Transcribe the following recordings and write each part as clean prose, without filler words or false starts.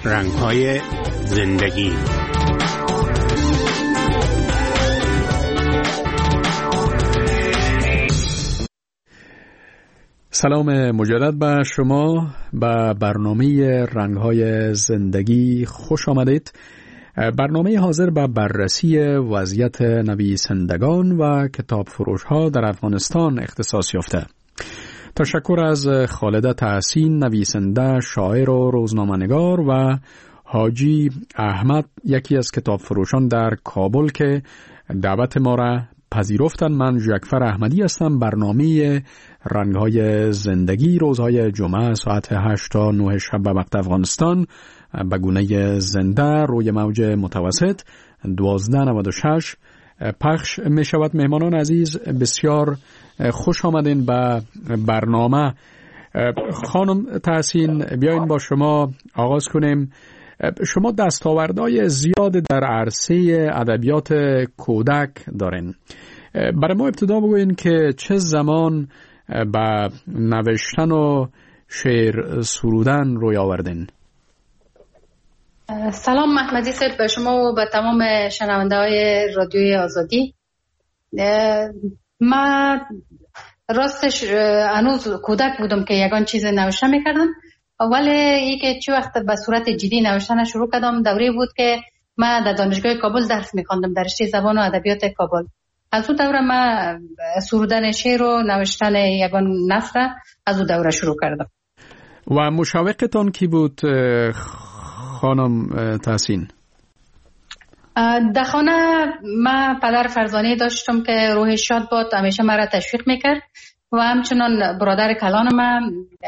رنگ‌های زندگی. سلام مجدد به شما به برنامه رنگ‌های زندگی خوش آمدید. برنامه حاضر به بررسی وضعیت نویسندگان و کتاب فروش‌ها در افغانستان اختصاص یافته. تشکر از خالده تحسین، نویسنده، شاعر و روزنامه‌نگار، و حاجی احمد، یکی از کتاب فروشان در کابل که دعوت ما را پذیرفتن. من جعفر احمدی هستم. برنامه رنگ‌های زندگی روزهای جمعه ساعت 8 تا 9 شب به وقت افغانستان به گونه زنده روی موج متوسط 1296 پخش می شود. مهمانان عزیز، بسیار خوش آمدین به برنامه. خانم تحسین، بیاین با شما آغاز کنیم. شما دستاوردهای زیاد در عرصه ادبیات کودک دارین. برای ما ابتدا بگوین که چه زمان به نوشتن و شعر سرودن روی آوردین؟ سلام محمدی صاحب به شما و به تمام شنونده های رادیوی آزادی. من راستش هنوز کودک بودم که یگان چیز نوشته میکردم، ولی ای که چه وقت به صورت جدی نوشتن شروع کردم دوره بود که من در دانشگاه کابل درس میخواندم در رشته زبان و ادبیات کابل. از اون دوره من سرودن شعر و نوشتن یگان نثر از اون دوره شروع کردم. و مشوقتان کی بود خانم تحسین؟ در خانه من پدر فرزانه داشتم که روح شاد بود، همیشه مرا تشویق میکرد و همچنان برادر کلان من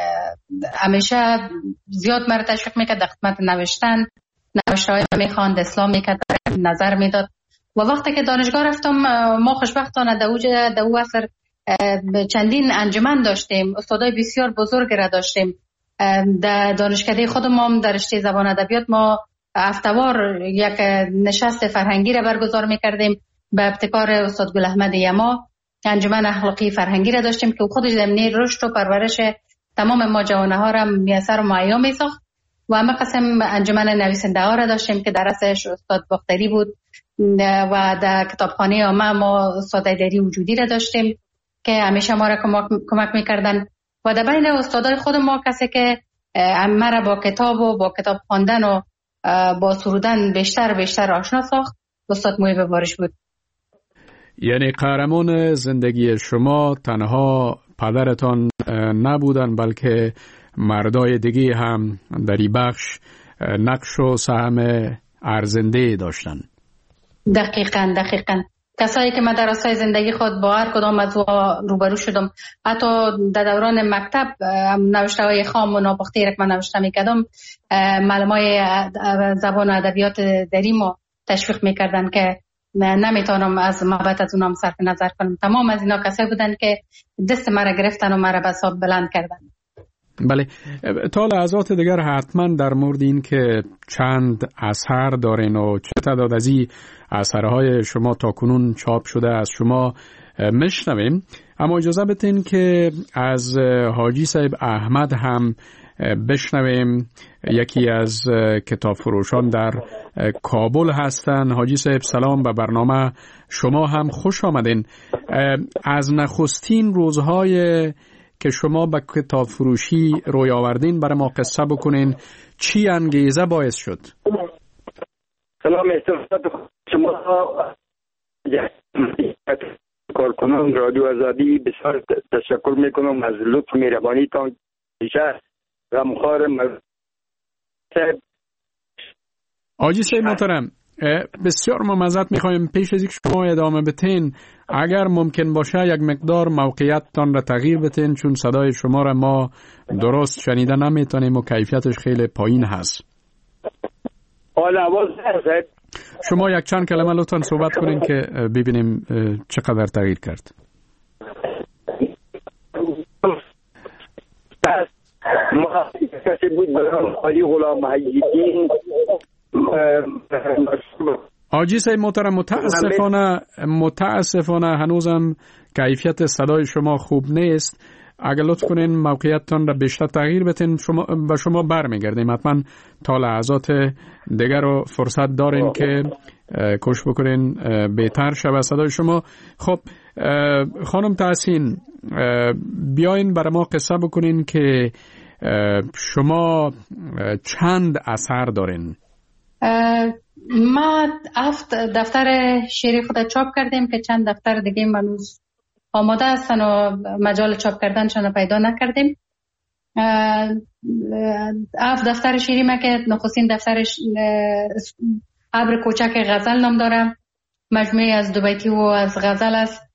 همیشه زیاد مرا تشویق میکرد در خدمت نوشتن. نوشته‌های میخواند، اصلاح میکرد، نظر میداد. و وقتی که دانشگاه رفتم ما خوشبختانه در او عصر چندین انجمن داشتیم، استادای بسیار بزرگ را داشتیم. در دانشکده خودم در رشته زبان ادبیات ما هفته‌وار یک نشست فرهنگی را برگزار میکردیم به ابتکار استاد گل احمد یما. انجمن اخلاقی فرهنگی را داشتیم که خودش زمینه رشد و پرورش تمام ما جوانه ها را میسر و مهیا میساخت. و همه قسم انجمن نویسنده ها را داشتیم که درسش استاد باختری بود و در کتابخانه عامه ما استاد ایدری وجودی را داشتیم که همیشه ما را کمک میکردن. و در بین استادای خود ما کسی که مرا با کتاب و با کتاب خواندن و با سرودن بیشتر آشنا ساخت استاد محیب بارش بود. یعنی قهرمان زندگی شما تنها پدرتان نبودن، بلکه مردای دیگه هم در این بخش نقش و سهم ارزنده داشتن. دقیقاً کسایی که من در راستای زندگی خود با هر کدام از روبرو شدم، حتی در دوران مکتب نوشته‌های خام و ناپخته را که من نوشته می‌کردم، معلمای زبان و ادبیات دریمو تشویق می‌کردن که نمیتونم از محبت از اونام صرف نظر کنم. تمام از اینا کسایی بودن که دست مرا گرفتن و مرا به حساب بلند کردن. بله، تا لحظات دیگر حتما در مورد این که چند اثر دارین و چه تعداد از این اثرهای شما تا کنون چاپ شده از شما میشنویم. اما اجازه بدین که از حاجی صاحب احمد هم بشنویم. یکی از کتاب فروشان در کابل هستن. حاجی صاحب سلام، به برنامه شما هم خوش آمدین. از نخستین روزهای که شما به کتاب فروشی روی آوردین برای ما قصه بکنین. چی انگیزه باعث شد؟ سلام شما کارکنان رادیو آزادی، بسیار تشکر میکنم از لطف مهربانیتان. غمخوار حاجی صاحب محترم، بسیار معذرت میخوایم پیش از اینکه شما ادامه بتین اگر ممکن باشه یک مقدار موقعیتتان را تغییر بتین، چون صدای شما را ما درست شنیده نمیتونیم و کیفیتش خیلی پایین هست. شما یک چند کلمه لطفاً صحبت کنین که ببینیم چقدر تغییر کرد. ما کسی بود برای خالی غلام محیدین. حاجی صاحب محترم، متاسفانه هنوزم کیفیت صدای شما خوب نیست. اگر لطف کنین موقعیتتان را بیشتر تغییر بتین به شما برمیگردیم. حتما تا لحظات دیگر رو فرصت دارین که کوشش بکنین بهتر شود صدای شما. خب خانم تحسین، بیاین برای ما قصه بکنین که شما چند اثر دارین؟ ما 7 دفتر شعری خود چاپ کردیم که چند دفتر دیگه منوز آماده هستن و مجال چاپ کردنشان پیدا نکردیم. 7 دفتر شعری ما که نخستین دفترش ابر کوچک غزل نام داره، مجموعه از 2 بیتی و از غزل است.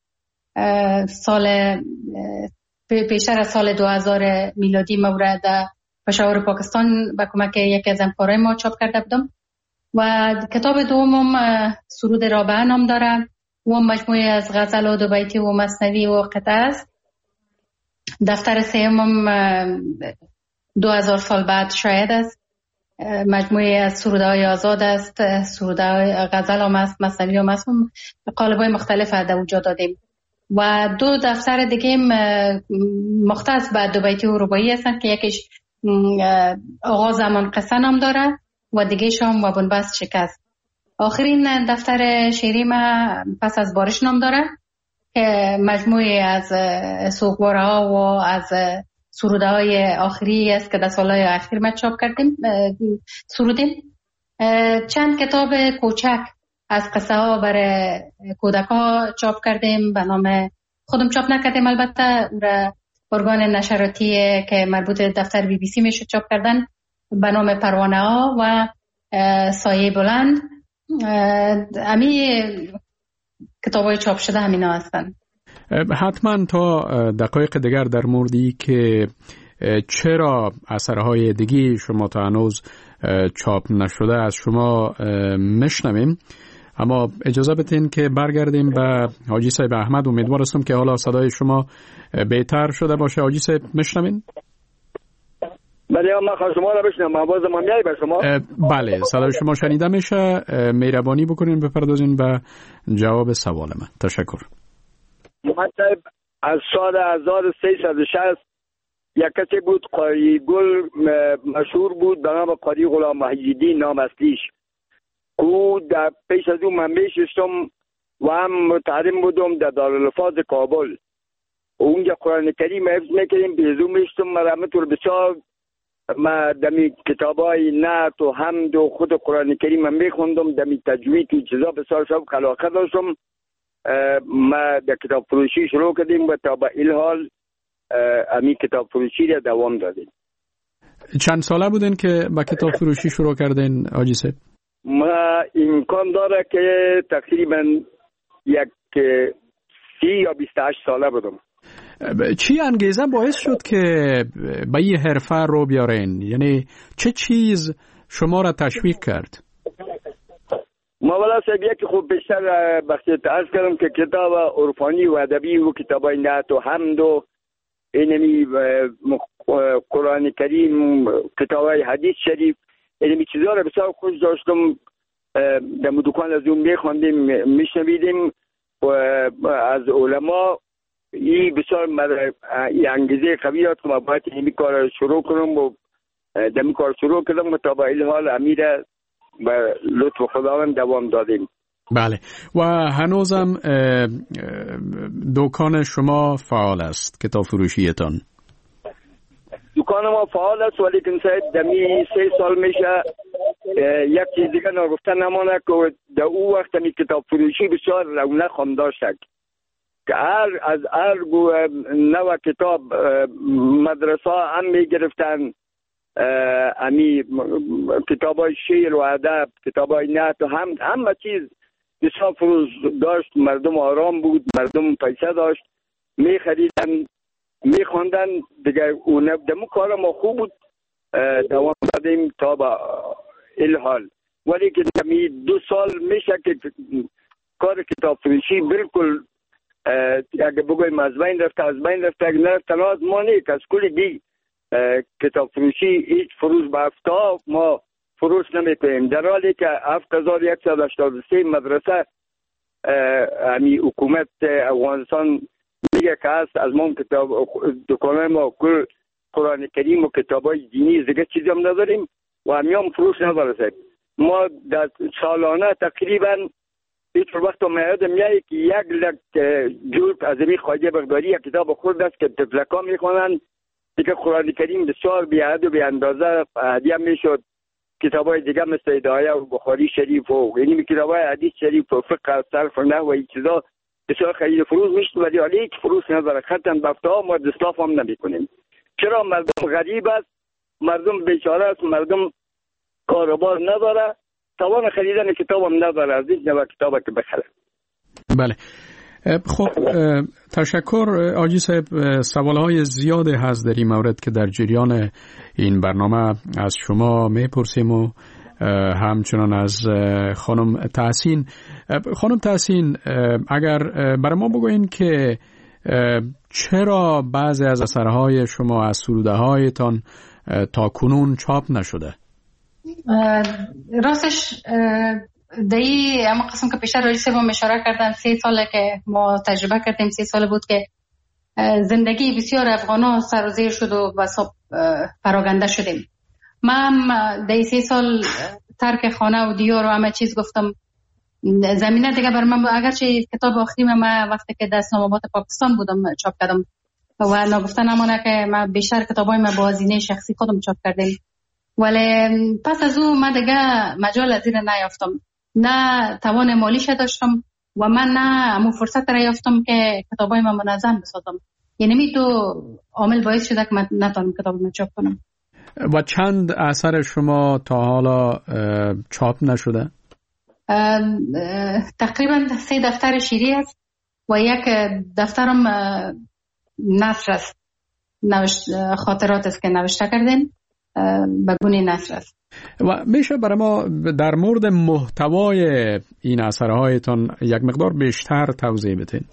پیشتر از سال 2000 میلادی مورد پشاور پاکستان به کمک یکی از همکارای ما چاپ کرده بودم. و کتاب دومم سرود رابعه نام داره و مجموعه از غزل و 2 بیتی و مثنوی و قطعه است. دفتر سومم 2000 سال بعد شاید است، مجموعه از سرودهای آزاد است، سرودهای غزل هم است، مثنوی هم است، قالب‌های مختلف در اونجا دادیم. و 2 دفتر دیگه مختص به 2 بیتی و رباعی هستند که یکیش آغاز زمان قصه نام داره و دیگه شام و بنبست شکست. آخرین دفتر شعری ما پس از بارش نام داره که مجموعه از سوگواره ها و از سروده های آخری است که در سالهای اخیر ما چاپ کردیم سرودیم. چند کتاب کوچک از قصه ها برای کودک ها چاپ کردیم، به نام خودم چاپ نکردیم البته، ارگان نشراتی که مربوط دفتر BBC میشه چاپ کردن، به نام پروانه ها و سایه بلند. امی کتاب های چاپ شده همینا هستن. حتما تا دقایق دیگر در موردی که چرا اثرهای دیگی شما تا هنوز چاپ نشده از شما مشنویم، اما اجازه بدین که برگردیم به حاجی صاحب احمد. امیدوار هستم که حالا صدای شما بهتر شده باشه. حاجی صاحب میشنوین؟ بله من خواهم شما را بشنم. آواز من میایی به شما؟ بله صدای شما شنیده میشه. مهربانی بکنین بپردازین به جواب سوال من. تشکر. محمد صاحب از سال 1360 یک کسی بود، قاری گل مشهور بود به نام قاری غلام محی‌الدین نام اصلیش. او در پیش از او من میشستم و هم متعلم بودم در دارالحفاظ کابل. اونجا قرآن کریم حفظ میکردیم، بیزو میشتم مرمتور بسیار. ما دمی کتابای نعت و حمد و خود قرآن کریم هم میخوندم، دمی تجوید و چیزا بسیار شب خلاقه داشتم. ما در کتاب فروشی شروع کردیم و تا به این حال امی کتاب فروشی را دوام دادیم. چند ساله بودین که با کتاب فروشی شروع کردین حاجی صاحب؟ ما امکان داره که تقریبا 30 یا 28 ساله بودم. چی انگیزه باعث شد که به این حرفه رو بیارین؟ یعنی چه چیز شما را تشویق کرد؟ مولا صاحب یکی خوب بیشتر بخشیت عرض کردم که کتاب عرفانی و ادبی و کتابای نعت و حمد و اینمی قرآن کریم، کتابای حدیث شریف، اینمی چیزا را بسیار خوش داشتم. در دکان از اون میخواندیم میشنویدیم و از علما. این بسیار انگیزه قوی داد که ما باید این کار شروع کنم و دمی کار شروع کردم و تا با این حال امیر به لطف خداوند دوام دادیم. بله. و هنوزم دکان شما فعال است، کتاب فروشیتان؟ دکان ما فعال است ولی کنسایت دمی 3 سال میشه. یک چیز دیگه نگفته نمانه که در او وقت می کتاب فروشی بسیار رونق هم داشت که از هر نوع کتاب مدرسه هم می گرفتن، امی کتاب های شعر و ادب، کتاب های نعت و همه چیز بسیار فروش داشت. مردم آرام بود، مردم پیسه داشت، می خریدن می خواندن دیگه. اون دمو کار ما خوب بود، دوام دادیم تا با این حال. ولی که 2 سال میشه که کار کتاب فروشی بالکل اگه بگویم از بین رفته، اگه نرفته از ما نیست. از کلی دی کتاب فروشی هیچ فروش به هفته ما فروش نمیکنیم، در حالی که 7183 مدرسه همی حکومت افغانستان دیگه که هست از ما کتاب دکانه ما کل قرآن کریم و کتابای دینی دیگه چیزی هم نداریم و همیام فروش نداره. ما در سالانه تقریبا هیچ وقت میاد میایی که 1 لک جلد از این خواجه بغدادی یک کتاب خورد است که تفلکا میخوانن دیگه قرآن کریم بسیار بی حد و بی اندازه هدیه میشد. کتابای دیگه مثل هدایه و بخاری شریف و یعنی کتابای حدیث شریف و فقه و صرف و نحو و این چیزا بسیار خرید فروش میشد ولی حالا هیچ فروش نداره. خطاً بفته‌ها ما دستاف هم نمیکنیم. چرا؟ مردم غریب است، مردم بیچاره است، مردم کاروبار نداره، توان خریدن کتاب هم نداره از این نوع کتابه که بخره. بله خب تشکر آجی صاحب. سوالهای زیاده هست در این مورد که در جریان این برنامه از شما میپرسیم و همچنان از خانم تحسین. خانم تحسین اگر برای ما بگوین که چرا بعضی از اثرهای شما از سروده هایتان تا کنون چاپ نشده؟ راستش دایی اما قسم که پیشتر رئیس با اشاره کردن 3 ساله که ما تجربه کردیم. 3 ساله بود که زندگی بسیار افغانا سر و زیر شد و بساب پراگنده شدیم. من دایی 3 سال ترک خانه و دیار و همه چیز گفتم. زمینه دیگه بر من اگرچه کتاب آخریم من وقتی که در اسلام آباد پاکستان بودم چاپ کردم و نگفتن نمونه که من بیشتر کتابای من با هزینه شخصی خودم چاپ کردیم، ولی پس از او من دیگه مجال از این نیافتم، نه توان مالیش داشتم و من نه همون فرصت را یافتم که کتابای من منظم بسازم. یعنی می تو عامل باعث شده که من نتونم کتاب من چاپ کنم. و چند اثر شما تا حالا چاپ نشده؟ تقریبا 3 دفتر شیری است و 1 دفترم نثر است، خاطرات است که نوشته کردیم به گونه نثر است. و میشه برای ما در مورد محتوای این اثرهایتان یک مقدار بیشتر توضیح بدین؟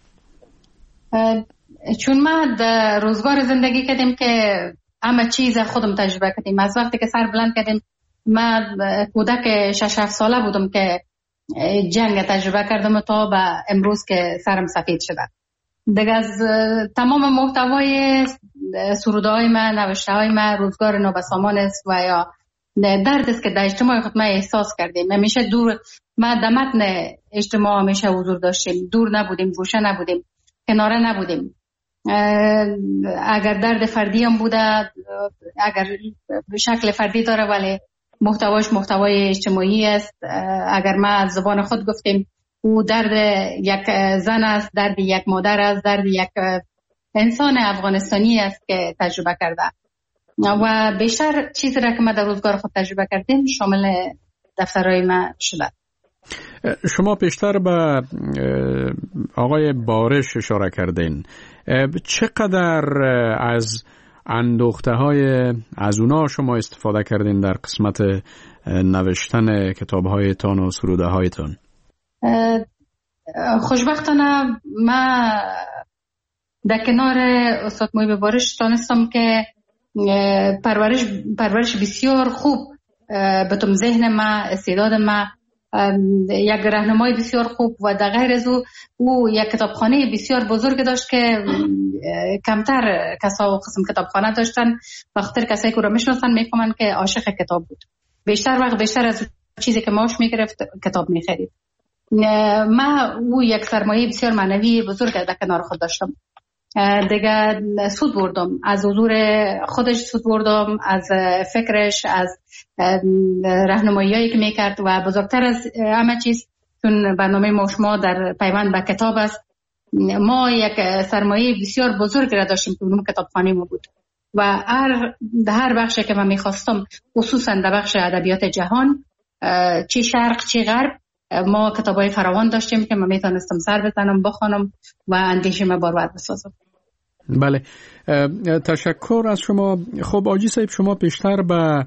چون ما در روزگار زندگی کردیم که همه چیز خودم تجربه کردیم. از وقتی که سر بلند کردیم، من کودک 6-7 ساله بودم که جنگ تجربه کردم تا به امروز که سرم سفید شده. دیگه از تمام محتوای سروده های من، نوشته های من روزگار نابسامان است و یا درد است که در اجتماع خود ما احساس کردیم. همیشه دور، ما در متن اجتماع همیشه حضور داشتیم، دور نبودیم، گوشه نبودیم، کناره نبودیم. اگر درد فردی هم بوده، اگر شکل فردی داره ولی محتواش محتوای اجتماعی است. اگر ما از زبان خود گفتیم او درد یک زن است، درد یک مادر است، درد یک انسان افغانستانی است که تجربه کرده و بیشتر چیزی را که ما در روزگار خود تجربه کردیم شامل دفترهای ما شده. شما پیشتر به آقای بارش اشاره کردین. چقدر از اندوخته های از اونا شما استفاده کردین در قسمت نوشتن کتاب هایتان و سروده هایتان؟ خوشبختانه ما در کنار استاد محیب بارش تانستم که پرورش بسیار خوب بتم ذهن ما، استعداد ما، یک راهنمای بسیار خوب و در غیر از او یک کتابخانه بسیار بزرگ داشت که کمتر کسا و قسم کتابخانه داشتن. بخاطر کسایی که رو میشناسن میفهمن که عاشق کتاب بود. بیشتر از چیزی که ماش میگرفت کتاب میخرید. ما او یک سرمایه بسیار معنوی بزرگ در کنار خود داشتم. دیگه سود بردم از حضور خودش، سود بردم از فکرش، از راهنمایی‌هایی که میکرد و بزرگتر از همه چیز چون برنامه ما شما در پیوند به کتاب است، ما یک سرمایه بسیار بزرگ را داشتیم که اونم کتابخانه ما بود و هر بخشی که من میخواستم، خصوصا در بخش ادبیات جهان، چه شرق چه غرب، ما کتابای فراوان داشتیم که من میتونستم سر بزنم، بخوانم و اندیشه ما بارور بسازم. بله، تشکر از شما. خب آجی صاحب، شما بیشتر به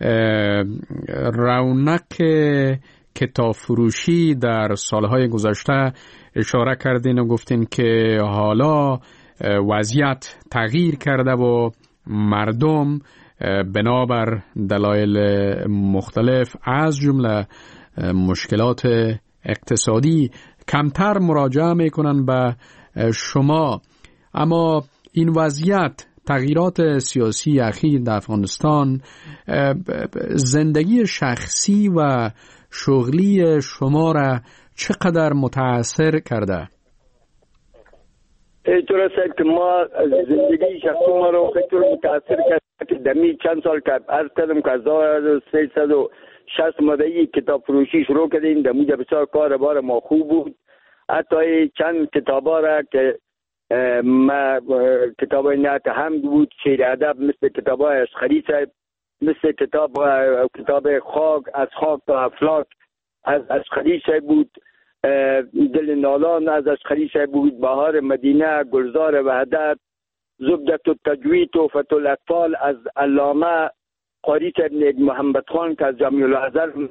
رونق کتاب فروشی در سالهای گذشته اشاره کردین و گفتین که حالا وضعیت تغییر کرده و مردم بنابر دلایل مختلف از جمله مشکلات اقتصادی کمتر مراجعه میکنن به شما. اما این وضعیت، تغییرات سیاسی اخیر در افغانستان، زندگی شخصی و شغلی شما را چقدر متاثر کرده؟ اینطور است که ما زندگی شخصی ما رو خیلی متاثر کرد که دمی چند سال که عرض کردم که از 1360 مدعی کتاب فروشی شروع کردیم. در موجه بسیار کار بار ما خوب بود. حتی چند کتابا را که ما کتابای نعت حمد بود، شعر ادب، مثل کتابای اشخری صاحب، مثل کتاب خاک از خاک تا افلاک از اشخری صاحب بود، دل نالان از اشخری صاحب بود، بهار مدینه، گلزار وحدت، زبدت التجوید، تحفة الاطفال از علامه قاری صاحب محمد خان که از جامع الازهر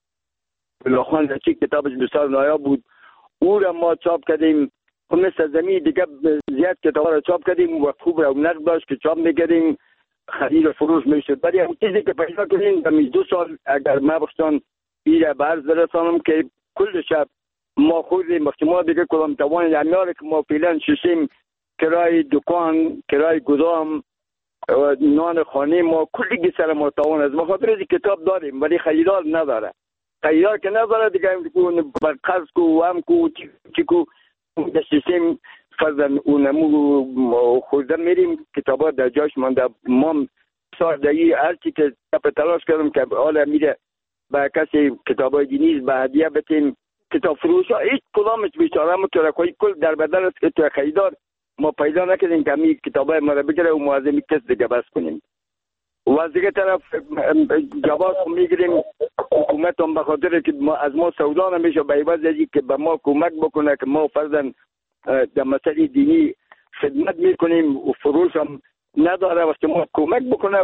خان رچی، کتابش بسیار نایاب بود. او را ما چاپ کردیم. مثل زمین دیگه زیاد کتابا را چاپ کردیم و خوب رونق داشت که چاپ میکردیم، خرید و فروش میشد. ولی اون چیزی که پیدا کردیم در 2 سال اگر ما بخشان ایره برز برسانم که کل شب ما خوردیم ما دیگه کلام توان یعنیاره که ما فعلا ششیم کرای دکان، کرای گدام، نان خانه ما کلی سر ما توان از ما خاطر از کتاب داریم ولی خریدار نداره. خریدار که نداره دیگه بر قرض کو و هم کو چیکو دستیم فرضاً اونمو خوردن میریم کتابا در جاش مانده. ما سال دایی هرچی که تلاش کردم که حالا میره با کسی کتابای دینی به هدیه بتیم. کتاب فروش ها هیچ کدامش بیچاره مترکوی کل در بدل است که تو خریدار ما پیدا نکردیم که همین کتابای ما را بگیره و معظمی کس دیگه بس کنیم. و از دیگه طرف جواز میگیریم حکومت هم بخاطر که از ما سودا نمیشه به عوض ازی که به ما کمک بکنه که ما فرضاً در مسئله دینی خدمت میکنیم و فروش هم نداره وقتی ما کمک بکنه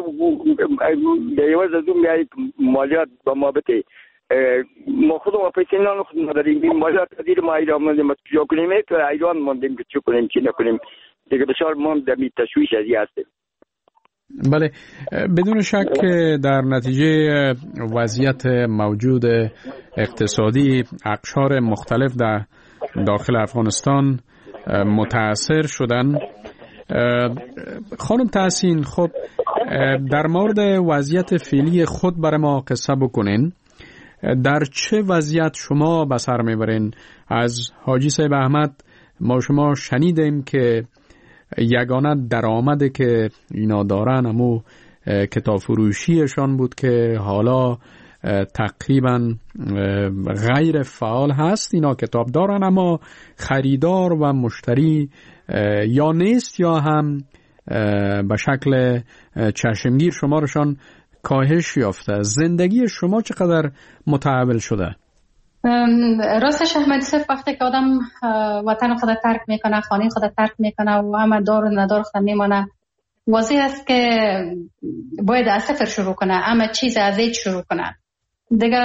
به عوض از اون میایی مالیات به ما بده. ما خودم پیسه نخود نداریم. این مالیات دیر ما ایران ماندیم چجا کنیم که ایران ماندیم که چی کنیم چی نکنیم دیگه بسیار ما در تشویش ازی هستیم. بله، بدون شک در نتیجه وضعیت موجود اقتصادی اقشار مختلف در داخل افغانستان متاثر شدن. خانم تحسین، خب در مورد وضعیت فعلی خود برای ما قصه بکنین. در چه وضعیت شما به سر میبرین؟ از حاجی صاحب احمد ما شما شنیدیم که یگانه درآمده که اینا دارن همو کتاب فروشیشان بود که حالا تقریبا غیر فعال هست. اینا کتاب دارن اما خریدار و مشتری یا نیست یا هم به شکل چشمگیر شمارشان کاهش یافته. زندگی شما چقدر متحول شده؟ راستش احمدی صاحب وقتی که آدم وطن خود ترک میکنه، خانه خود ترک میکنه و همه دار و ندار خود میمانه، واضح است که باید از صفر شروع کنه، همه چیز از هیچ شروع کنه دیگه.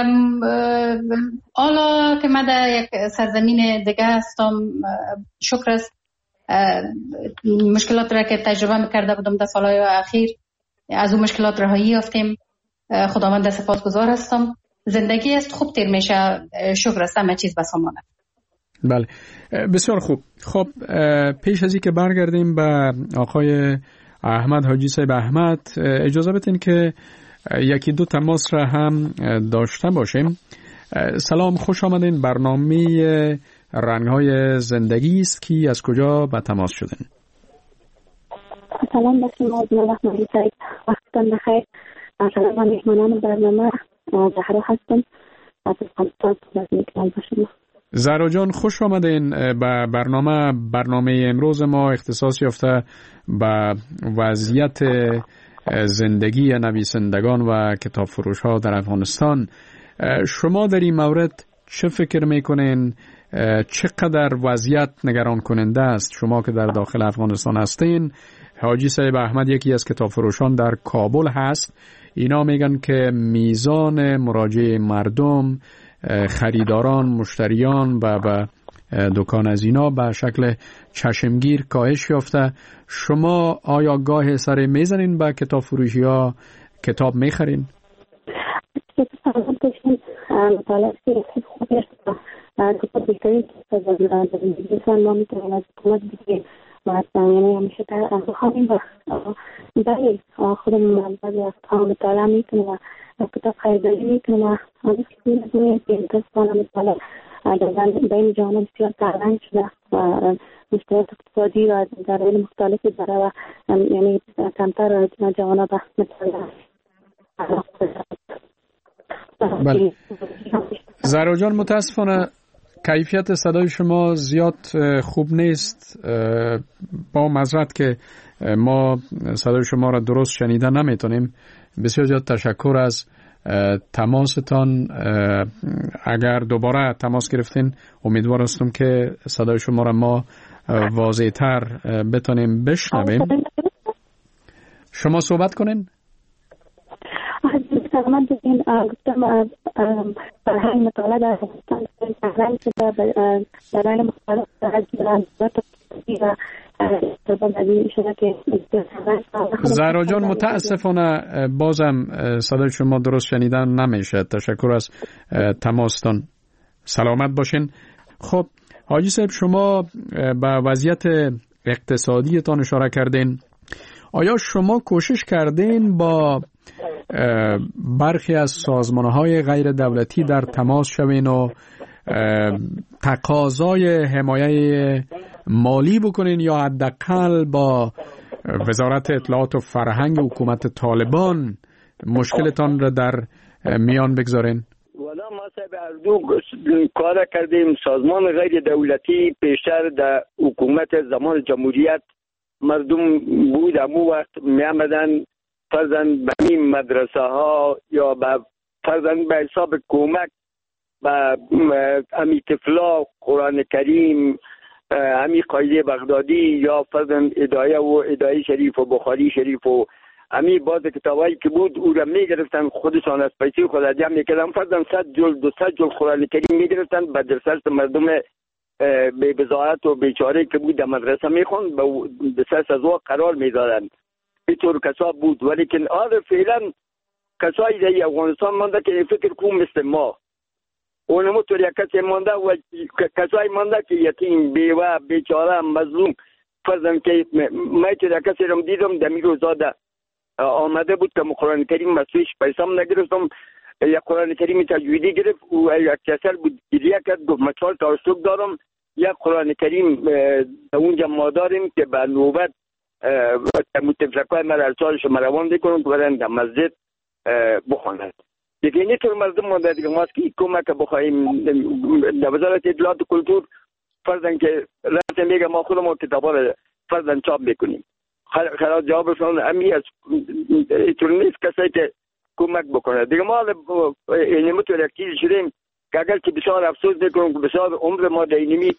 حالا که من در یک سرزمین دیگه هستم، شکر است مشکلات را که تجربه میکرده بودم در سالهای اخیر از اون مشکلات رهایی یافتیم. خداوند سپاسگزار هستم. زندگی است خوب تیر میشه، شکر است همه چیز بسامانه. بله، بسیار خوب. خب پیش از این که برگردیم به آقای احمد، حاجی صاحب احمد، اجازه بدین که یکی دو تماس را هم داشته باشیم. سلام، خوش آمدین. برنامه رنگ‌های زندگی است که از کجا به تماس شدین؟ سلام بسیم آزمان رحمانی صاحب، وقتتان بخیر. سلام به مهمانان برنامه، زهرا هستم از افغانستان. زهرا جان، خوش آمدین به برنامه امروز ما اختصاص یافته به وضعیت زندگی نویسندگان و کتاب فروش ها در افغانستان. شما در این مورد چه فکر میکنین؟ چقدر وضعیت نگران کننده است؟ شما که در داخل افغانستان هستین، حاجی صاحب احمد یکی از کتاب فروشان در کابل هست. اینا میگن که میزان مراجعه مردم، خریداران، مشتریان و دکان از اینا به شکل چشمگیر کاهش یافته. شما آیا گاه سر میزنین به کتاب فروشی ها، کتاب میخرین؟ تو بهتری که زندگی ما میتونیم از حکومت بگیریم یعنی همیشه بخواهیم برای خودمون بعضی از مطالعه میکنیم و کتاب خریداری میکنیم و همیشه که میدونیم که دستان مطالعه در بین جامعه بسیار ترنگ شده و مشکلات اقتصادی و در علم مختلفی داره و یعنی کمتر جوانه به مطالعه. بله. زهرا جان متاسفانه کیفیت صدای شما زیاد خوب نیست، با معذرت که ما صدای شما را درست شنیدن نمیتونیم. بسیار زیاد تشکر از تماستان. اگر دوباره تماس گرفتین امیدوار هستم که صدای شما را ما واضح تر بتونیم بشنویم. شما صحبت کنین. من دیدین گفتم فرهنگ مطالعه در فرهنگ شده برای مختلف زهرا جان متاسفانه بازم صدای شما درست شنیدن نمیشه. تشکر از تماستان. سلامت باشین. خب حاجی صاحب، شما به وضعیت اقتصادیتان اشاره کردین. آیا شما کوشش کردین با برخی از سازمان‌های غیر دولتی در تماس شوین و تقاضای حمایت مالی بکنین یا حداقل با وزارت اطلاعات و فرهنگ حکومت طالبان مشکلتان را در میان بگذارین؟ والا ما صاحب اردو کار کردیم. سازمان غیر دولتی پیشتر در حکومت زمان جمهوریت مردم بود، امو وقت می آمدن فرزن به این مدرسه ها یا به فرزن به حساب کمک به امی طفلا قرآن کریم، امی قاعده بغدادی یا فرزن ادایه و ادایه شریف و بخاری شریف و امی باز کتابایی که بود او را می گرفتن، خودشان از پیسه خود جمع می کردن. فرزن 100 جلد 200 جلد قرآن کریم می گرفتن، به درسرس مردم به بضاعت و بیچاره که بود در مدرسه می خوند به سرس از او قرار می دادن. اینطور کسا بود. ولیکن آره فعلا کسایی در افغانستان مانده که فکر کن مثل ما، اونمو طور یک کسی مانده و کسایی مانده که یتیم بیوه بیچاره مظلوم. فرضاً که من طور یک کسی رو دیدم در میرو زاده آمده بود که قرآن کریم مسویش پیسام نگرفتم، یک قرآن کریم تجویدی گرفت و یک کسر بود گریه کرد گفت من 4 تا اشتوک دارم، یک قرآن کریم اونجا ما داریم که به نوبت متفلکای مرالسالش مروان بکنند و برند در مسجد بخواند. دیگه اینی طور مردم مانده دیگه ما که کمک بخواهیم در وزارت اطلاعات و کلتور فرضاً که رأس میگه ما خودمون کتابا رو فرضاً چاپ میکنیم. خلاص جوابشون امی از اینطور نیست کسی که کمک بکنه. دیگه ما اینمی طور یک چیزی شدیم که اگر که بسیار افسوس میکنم که بسیار عمر ما در اینمی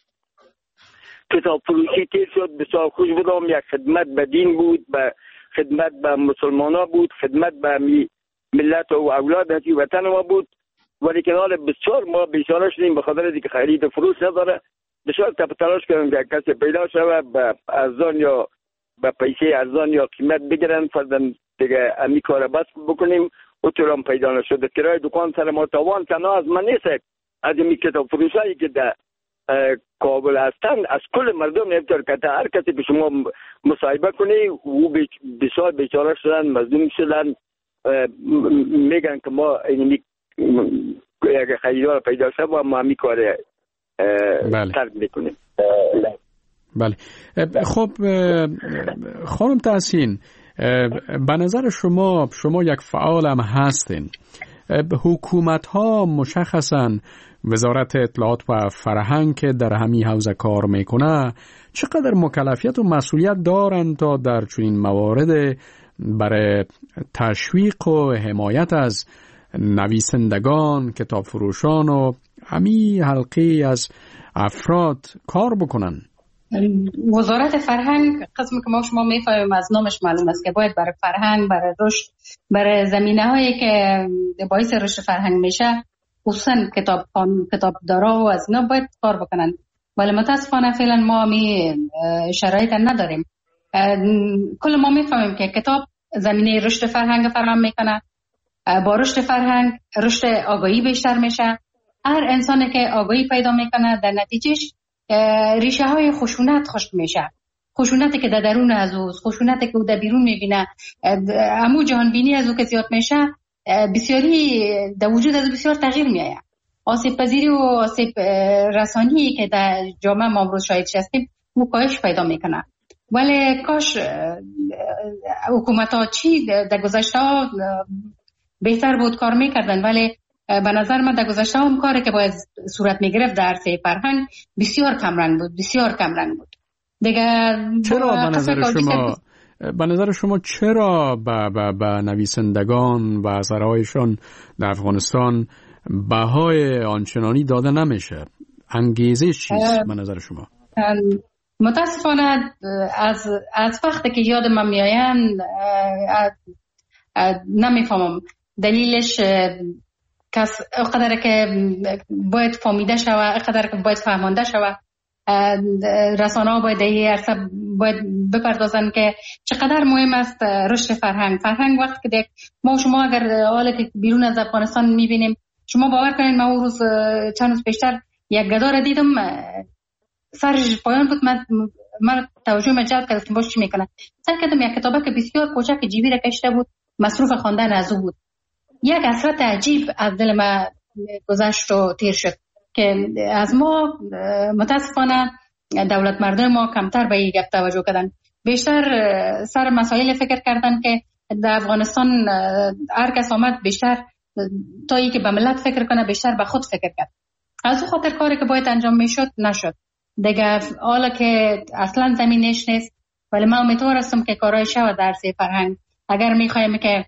کتاب فروشی تیر شد. بسیار خوش بودم، یک خدمت به دین بود، به خدمت به مسلمان ها بود، خدمت به ملت و اولاد هستی وطن ما بود. ولی کنال بسیار ما بیچاره شدیم به خاطر دیگه خرید و فروش نداره. بسیار تلاش کردیم که کسی پیدا شده به ارزان یا به پیسه ارزان یا قیمت بگیرن فرضاً دیگه امی کار بس بکنیم. و طور هم پیدا نشده. کرای دکان سر ما تاوان تنها از من نیست، از این کتاب فروشایی که در کابل هستند از کل مردم نمیتر که هر کسی به شما مصاحبه کنی و بسیار بیچاره شدن، مظلوم شدن. میگن که ما اینمی اگه خریدار پیدا شد و ما همی کار ترک میکنیم. بله. خب خانم تحسین، به نظر شما یک فعال هم هستین. حکومت ها مشخصاً وزارت اطلاعات و فرهنگ که در همین حوزه کار میکنه چقدر مکلفیت و مسئولیت دارن تا در چنین موارد برای تشویق و حمایت از نویسندگان، کتاب فروشان و همین حلقه از افراد کار بکنن؟ وزارت فرهنگ قسمی که ما شما میفهمیم از نامش معلوم است که باید برای فرهنگ، برای رشد، برای زمینه هایی که باعث رشد فرهنگ میشه خصوصا کتابدارا و از اینا باید کار بکنن. ولی متاسفانه فعلا ما شرایط نداریم. کل ما میفهمیم که کتاب زمینه رشد فرهنگ فراهم میکنه. با رشد فرهنگ رشد آگاهی بیشتر میشه، هر انسانی که آگاهی پیدا میکنه در نتیجهش ریشه های خشونت خشک میشه. خشونتی که در درون از اوست، خشونتی که او در بیرون میبینه، امو جهان بینی از او که زیاد میشه، بسیاری در وجود از بسیار تغییر میآید. آسیب پذیری و آسیب رسانی که در جامعه ما امروز شاهدش هستیم او کاهش پیدا میکنه. ولی کاش حکومت ها چی در گذشته ها بهتر بود کار میکردن، ولی به نظر من در گذشته هم کاری که باید صورت میگرفت در عرصه فرهنگ بسیار کمرنگ بود. دیگه چرا به نظر شما چرا به نویسندگان و اثرهایشان در افغانستان بهای آنچنانی داده نمیشه؟ انگیزه چیست به نظر شما؟ متاسفانه از وقتی که یاد من میآیند نمیفهمم دلیلش. کس اقدر که باید فهمیده شود، اقدر که باید فهمانده شود، رسانه ها باید این عرصه باید بپردازن که چقدر مهم است رشد فرهنگ. وقتی که ما شما اگر حالا که بیرون از افغانستان میبینیم، شما باور کنید من اون روز چند روز پیشتر یک گدار دیدم سرش پایان بود، من توجه جلب کرد که باش چی میکنه. سر کردم یک کتابه که بسیار کوچک جیبی را کشته بود، مصروف خواندن از او بود. یک حسرت عجیب از دل من گذشت و تیر شد که از ما متاسفانه دولت مردم ما کمتر به این گپ توجه کردن، بیشتر سر مسائل فکر کردن که در افغانستان هر کس آمد بیشتر تا ای که به ملت فکر کنه بیشتر به خود فکر کرد. از اون خاطر کاری که باید انجام میشد نشد دیگه. حالا که اصلا زمینش نیست، ولی من امیدوار هستم که کارهای شود در عرصه فرهنگ. اگر میخوایم که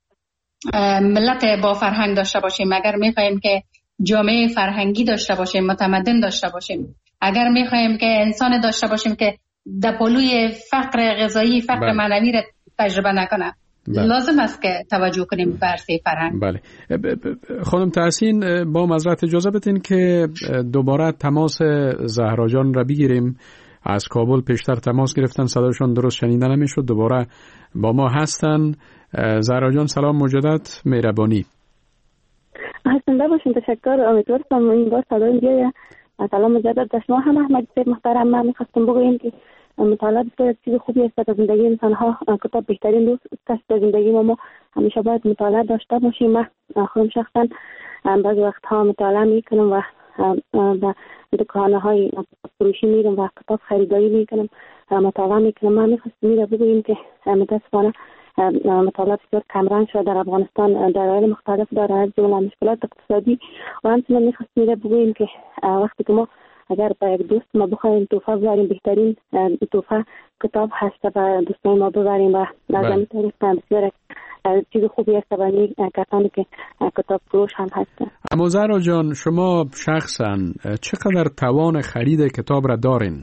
ملت با فرهنگ داشته باشیم، اگر میخوایم که جامعه فرهنگی داشته باشیم، متمدن داشته باشیم، اگر میخوایم که انسان داشته باشیم که در پلوی فقر غذایی، فقر معنوی را تجربه نکنه، لازم است که توجه کنیم به عرصه فرهنگ. بله. خانم تحسین، با معذرت اجازه بدین که دوباره تماس زهرا جان را بگیریم. از کابل پیشتر تماس گرفتن، صداشون درست شنیده نمیشد، دوباره با ما هستن. زهرا جان سلام مجدد، مهربانی. زنده باشین، تشکر. امیدوارم این بار صدای بیاید. سلام مجدد به شما هم احمد صاحب محترم. من می‌خواستم بگویم که مطالعه بسیار چیز خوبی است در زندگی انسان‌ها. کتاب بهترین دوست است در زندگی ما همیشه باید مطالعه داشته باشیم. من خودم شخصا بعضی وقت‌ها مطالعه می‌کنم و به دکان‌های فروشی میرم و کتاب خریداری می‌کنم، مطالعه می‌کنم. من می‌خواستم بگویم که متأسفانه مطالعه بسیار کمرنگ شده در افغانستان، دلایل مختلف داره، از جمله مشکلات اقتصادی. و همچنین می‌خواستم بگویم که وقتی که ما اگر با یک دوست ما بخوایم تحفه ببریم، بهترین تحفه کتاب هست و دوستای ما ببریم و لازم طریق بسیار چیز خوبی است برای کسانی که کتاب فروش هم هستن. اما زهرا جان، شما شخصا چقدر توان خرید کتاب را دارین؟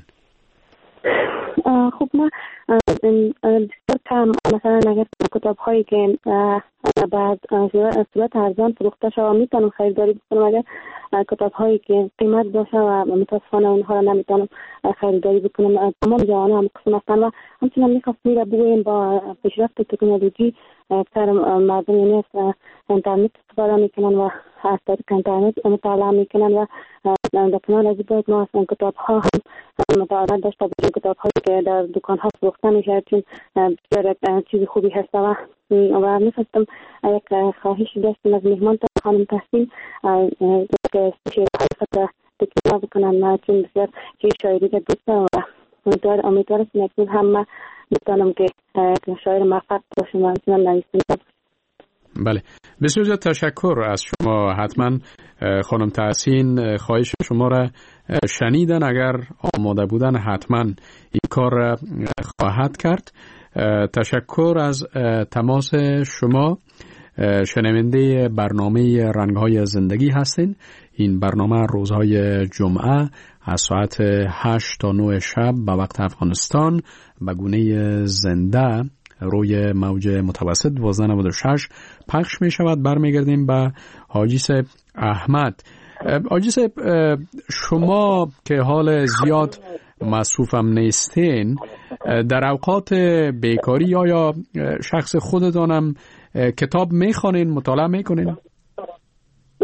خب ما بسیار کم، مثلا اگر کتاب هایی که بعد صورت ارزان فروخته شده میتونم خریداری بکنم. اگر کتاب هایی که قیمت باشه و متاسفانه اونها را نمیتونم خریداری بکنم. تمام جوانه هم قسم هستن و همچنان میخواستم را بگویم با پیشرفت تکنولوژی اکثر مردم یعنی از اینترنت استفاده میکنن و از طریق اینترنت مطالعه میکنن و در کنار از باید ما از کتاب ها هم مطالعه داشته باشیم. کتاب هایی که در دکان ها فروخته میشه چون بسیار چیز خوبی هست و میخواستم یک خواهش داشتم از مهمان خانم تحسین که شعر خلفت تکنیه بکنم چون بسیار شاعری که دوست دارم و امیدوارم اکنون هم میتونم که شاعر موفق باشم و همچنان نویسنده. بله، بسیار زیاد تشکر از شما. حتما خانم تحسین خواهش شما را شنیدن، اگر آماده بودن حتما این کار را خواهد کرد. تشکر از تماس شما. شنونده برنامه رنگ‌های زندگی هستین. این برنامه روزهای جمعه از ساعت 8 تا 9 شب به وقت افغانستان به گونه زنده روی موج متوسط 1296 پخش می شود. برمیگردیم به حاجی صاحب احمد. حاجی صاحب، شما که حال زیاد مصروفم نیستین، در اوقات بیکاری یا شخص خودتانم کتاب میخوانین، مطالعه میکنین؟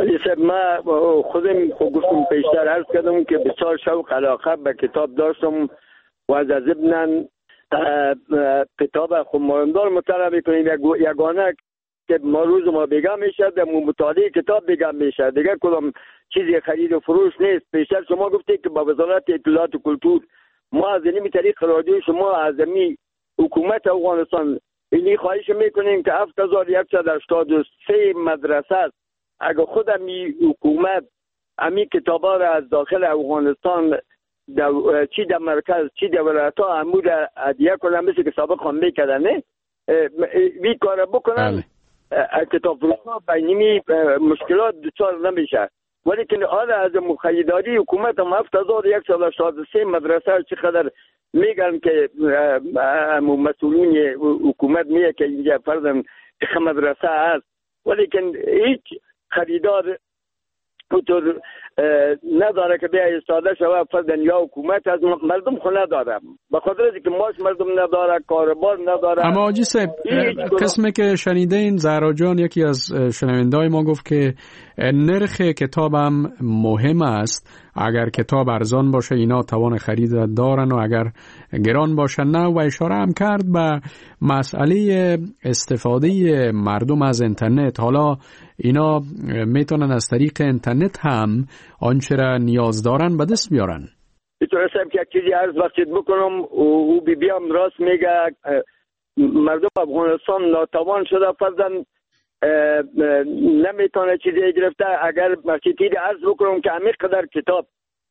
ولی من خودم گفتم پیشتر عرض کردم که بسیار شوق علاقه به کتاب داشتم و از ابنان کتاب خود مهمدار مطالعه میکنیم. یگانه که ما روز ما بگم میشه در مطالعه کتاب بگم میشه، دیگه کدام چیزی خرید و فروش نیست. پیشتر شما گفتید که با وزارت اطلاعات و کلتور ما از این طریق رادیو شما از این حکومت افغانستان اینی خواهش میکنیم که 7183 مدرسه است. اگر خود امی حکومت امی کتابا را از داخل افغانستان چی در مرکز چی در ولایت ها عمود عدیه کنن مثل که سابق هم میکردن وی کار بکنن کتاب فروش ها بینیمی مشکلات دچار نمیشه. ولی که حالا از مخیداری حکومت هم 7183 مدرسه چقدر میگن که مسئولین حکومت میگه که اینجا فرضاً مدرسه هست، ولی که هیچ خریدار اونطور نداره که بیا استاده شوه فرضاً یا حکومت از مردم خو نداره، بخاطر اینکه ماش مردم نداره، کاربار نداره. اما آجی صاحب قسمی که شنیدین زهرا جان یکی از شنونده‌های ما گفت که نرخ کتابم مهم است، اگر کتاب ارزان باشه اینا توان خرید دارن و اگر گران باشه نه، و اشاره هم کرد به مسئله استفاده مردم از اینترنت. حالا اینا میتونن از طریق اینترنت هم آنچه را نیاز دارن به دست بیارن. میتونستم که یک چیزی عرض وقتید بکنم او بیام راست میگه مردم افغانستان ناتوان شده فرضاً نمیتونه چیزی گرفته. اگر مسیطی عرض بکنم که همیشه قدر کتاب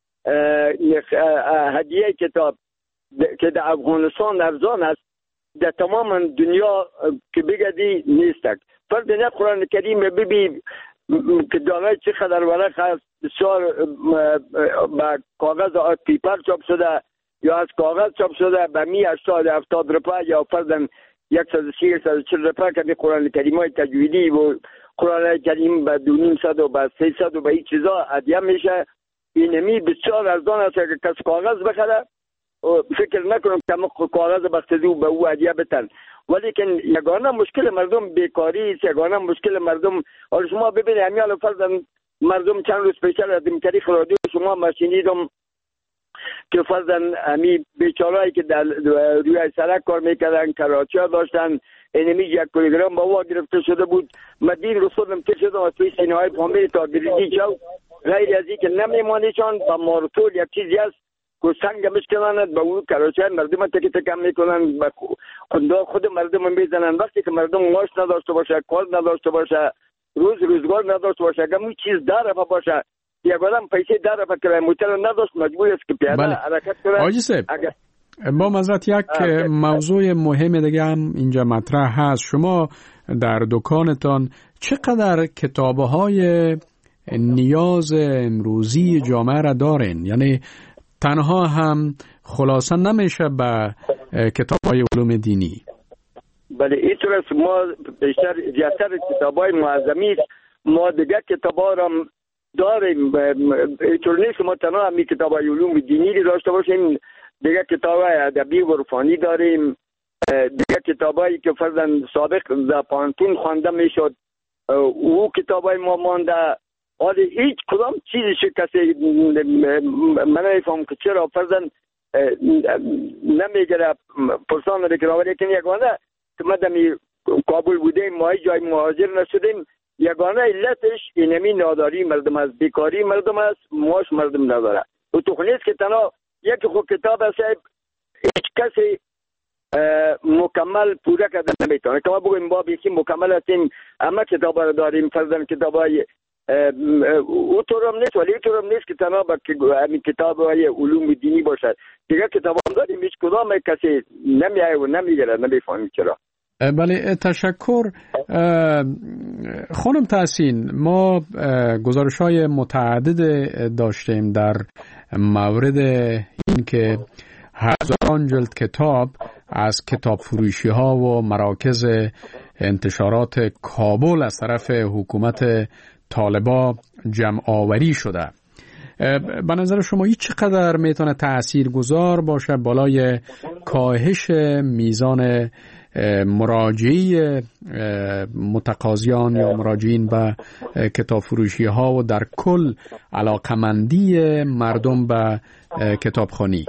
هدیه کتاب که در افغانستان ارزان است در تمام دنیا که بگردی نیستک. فرض نه قرآن کریم ببین که دانه چقدر ورق هست، بسیار با کاغذ پیپر چاپ شده یا از کاغذ چاپ شده به 180-70 روپیه یا فرضاً 130-140 روپیه که قرآن کریم های تجویدی و قرآن کریم به 200 و به 300 و به این چیزا هدیه میشه. اینمی بسیار ارزان است که کس کاغذ بخره فکر نکنم که کاغذ بخشیدی و به او هدیه بتن. ولی که یگانه مشکل مردم بیکاری است، یگانه مشکل مردم. حالا شما ببینید همیال فرضاً مردم چند روز پیشتر از این طریق رادیو شما ماشینیدم که فرضاً همی بیچارهایی که در روی سرک کار میکردن کراچی ها داشتن اینمی 1 کیلوگرم با وا گرفته شده بود. مدین رسولم که شدم از توی سینه های فامیلی تا گریدی چاو غیر از این که نمیمانیشان با مارتول یک چیزی هست که سنگ میشکنند به اون کراچی مردم تکی تکم میکنن به خود مردم میزنن. وقتی که مردم معاش نداشته باشه، کار نداشته باشه، روزگار نداشته باشه، اگر اون چیز در باشه یک آدم پیسه در کرایه موتر نداشت مجبور است که پیاده حرکت کنه. آجی صاحب با معذرت یک موضوع مهم دیگه هم اینجا مطرح هست. شما در دکانتان چقدر کتاب‌های نیاز امروزی جامعه را دارین؟ یعنی تنها هم خلاصه نمیشه به کتاب‌های علوم دینی؟ بله اینطور است. ما بیشتر زیادتر کتاب‌های معظمی ما دیگه کتاب‌ها را داریم. اینطور نیست ما تنها همی کتاب‌های علوم دینی داشته باشیم، دیگه کتاب‌های ادبی و عرفانی داریم، دیگه کتابایی که فرضاً سابق در پانتون خوانده میشد او کتابای ما مانده. حالا هیچ کدام چیزی کسی من نمیفهم که چرا فرضاً نمیگره پرسان بکنه. ولی که یگانه که ما دمی کابل بودیم ما جای مهاجر نشدیم، یگانه علتش اینمی ناداری مردم است، بیکاری مردم است، معاش مردم نداره. و تو نیست که تنها یکی خود کتاب است هیچ کسی مکمل پوره کردن نمیتونه. که ما بگویم با بیشی مکمل هستیم اما کتاب را داریم فرضاً کتابای او طورم نیست. ولی طورم نیست که تنها با همین کتابای علوم دینی باشد. دیگه کتاب هم داریم هیچ کدام کسی نمیایه و نمیگره، نمیفهمیم چرا. بله تشکر. خانم تحسین، ما گزارش‌های متعدد داشتیم در مورد این که هزاران جلد کتاب از کتاب فروشی ها و مراکز انتشارات کابل از طرف حکومت طالبا جمع آوری شده. به نظر شما این چقدر میتونه تأثیر گذار باشه بالای کاهش میزان مراجعه متقاضیان یا مراجعین به کتاب فروشی ها و در کل علاقمندی مردم به کتابخوانی؟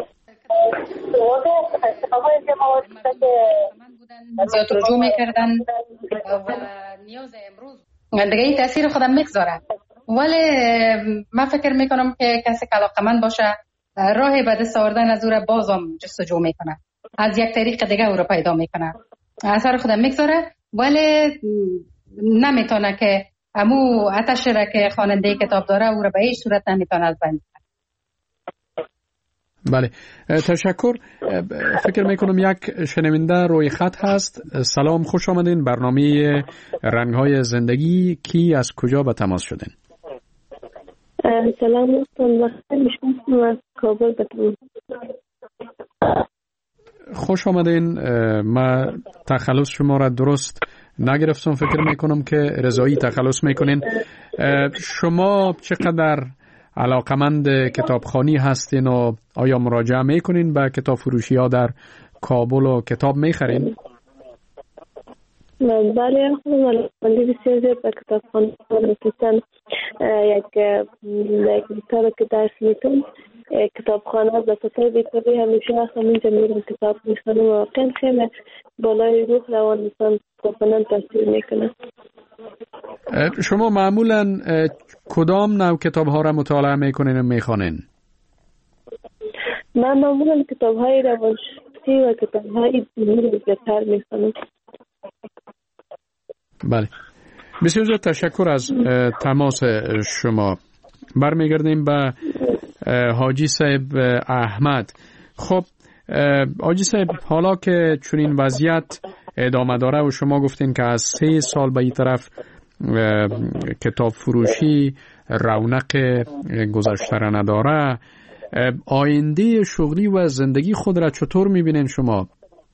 زیاد رجوع میکردن و نیاز امروز دیگه این تاثیر خودم میگذاره، ولی من فکر میکنم که کسی که علاقمند باشه راهی به دست آوردن از او را بازم جستجو میکنه، از یک طریق دیگه او را پیدا میکنه، اثر خودم میگذاره، ولی نمیتونه که امو آتش را که خواننده کتاب داره او را به هیچ صورت نمیتونه از بین. بله، تشکر. فکر میکنم یک شنونده روی خط هست. سلام، خوش آمدین. برنامه رنگ‌های زندگی، کی از کجا به تماس شدین؟ سلام دوستان، میشم از کابل به تماس. خوش آمدین. من تخلص شما را درست نگرفتم، فکر میکنم که رضایی تخلص میکنین. شما چقدر علاقمند کتابخوانی هستین و آیا مراجعه میکنین به کتاب فروشی ها در کابل و کتاب میخرین؟ بله، خودم علاقمندی بسیار زیاد به کتابخوانی هستم. یک کتاب که درس میتونم کتابخانه به خاطر بیکاری همیشه همینجا میرم کتاب میخونم و واقعا خیلی بالای روح روان انسان کاملا تاثیر میکنه. شما معمولا کدام نوع کتاب ها را مطالعه میکنین و میخوانین؟ من معمولا کتاب های روانشناسی و کتاب های دینی رو بیشتر میخوانم. بله، بسیار زیاد تشکر از تماس شما. برمیگردیم به حاجی صاحب احمد. خب حاجی صاحب، حالا که چنین وضعیت ادامه داره و شما گفتین که از 3 سال به این طرف کتاب فروشی رونق گذشته را نداره، آینده شغلی و زندگی خود را چطور میبینین شما؟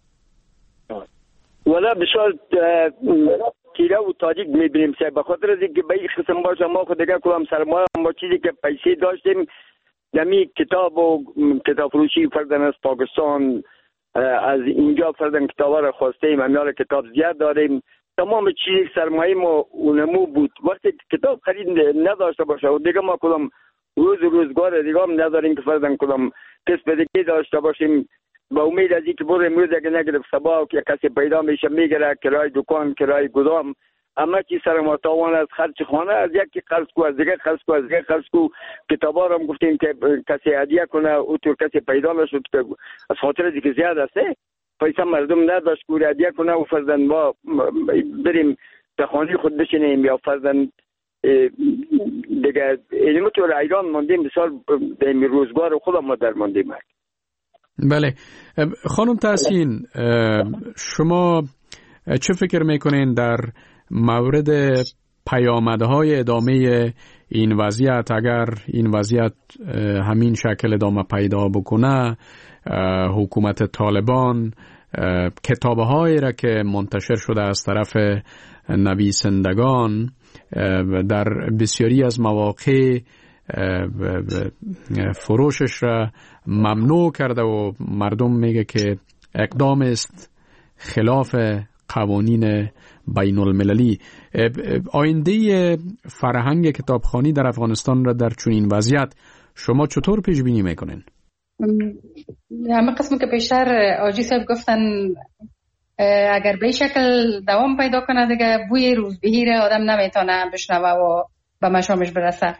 والا بسیار تیره و تاریک میبینیم صاحب، به خاطر از اینکه به این قسم باشه ما خود دیگه کلام سرمایه ما چیزی که پیسه داشتیم دمی کتاب و کتاب فروشی فردن از پاکستان از اینجا فردن کتاب را خواسته امیال کتاب زیاد داریم، تمام چیز سرمایه ما اونمو بود. وقتی کتاب خرید نداشته باشه و دیگه ما کدام روزگار دیگه هم نداریم که فردن کدام کسب دیگه داشته باشیم، با امید از اینکه برو امروز اگه نگرفت صبح که کسی پیدا میشه میگره کرای دکان کرای گدام، اما چی سرمایه تاوان از خرج خانه، از یکی خرج کو از دیگه خرج کو از دیگه خرج کو. کتابا رو هم گفتیم که کسی هدیه کنه او تو کسی پیدا نشد که از خاطر اینکه زیاد است پیسه مردم نداشت که هدیه کنه و فرضاً ما بریم به خانه خود بشینیم یا فرضاً دیگه اینو تو ایران ماندیم بسیار به روزگار خودم ما در ماندیم. بله خانم تحسین، شما چه فکر میکنین در مورد پیامدهای ادامه این وضعیت؟ اگر این وضعیت همین شکل ادامه پیدا بکنه، حکومت طالبان کتابهایی را که منتشر شده از طرف نویسندگان در بسیاری از مواقع فروشش را ممنوع کرده و مردم میگه که اقدام است خلاف قوانین بین المللی. آینده فرهنگ کتابخوانی در افغانستان را در چنین وضعیت شما چطور پیش بینی میکنین؟ همه قسمی که پیشتر آجی صاحب گفتن اگر به شکل دوام پیدا کنه دیگه بوی روزبهی را آدم نمیتونه بشنوه و به مشامش برسه.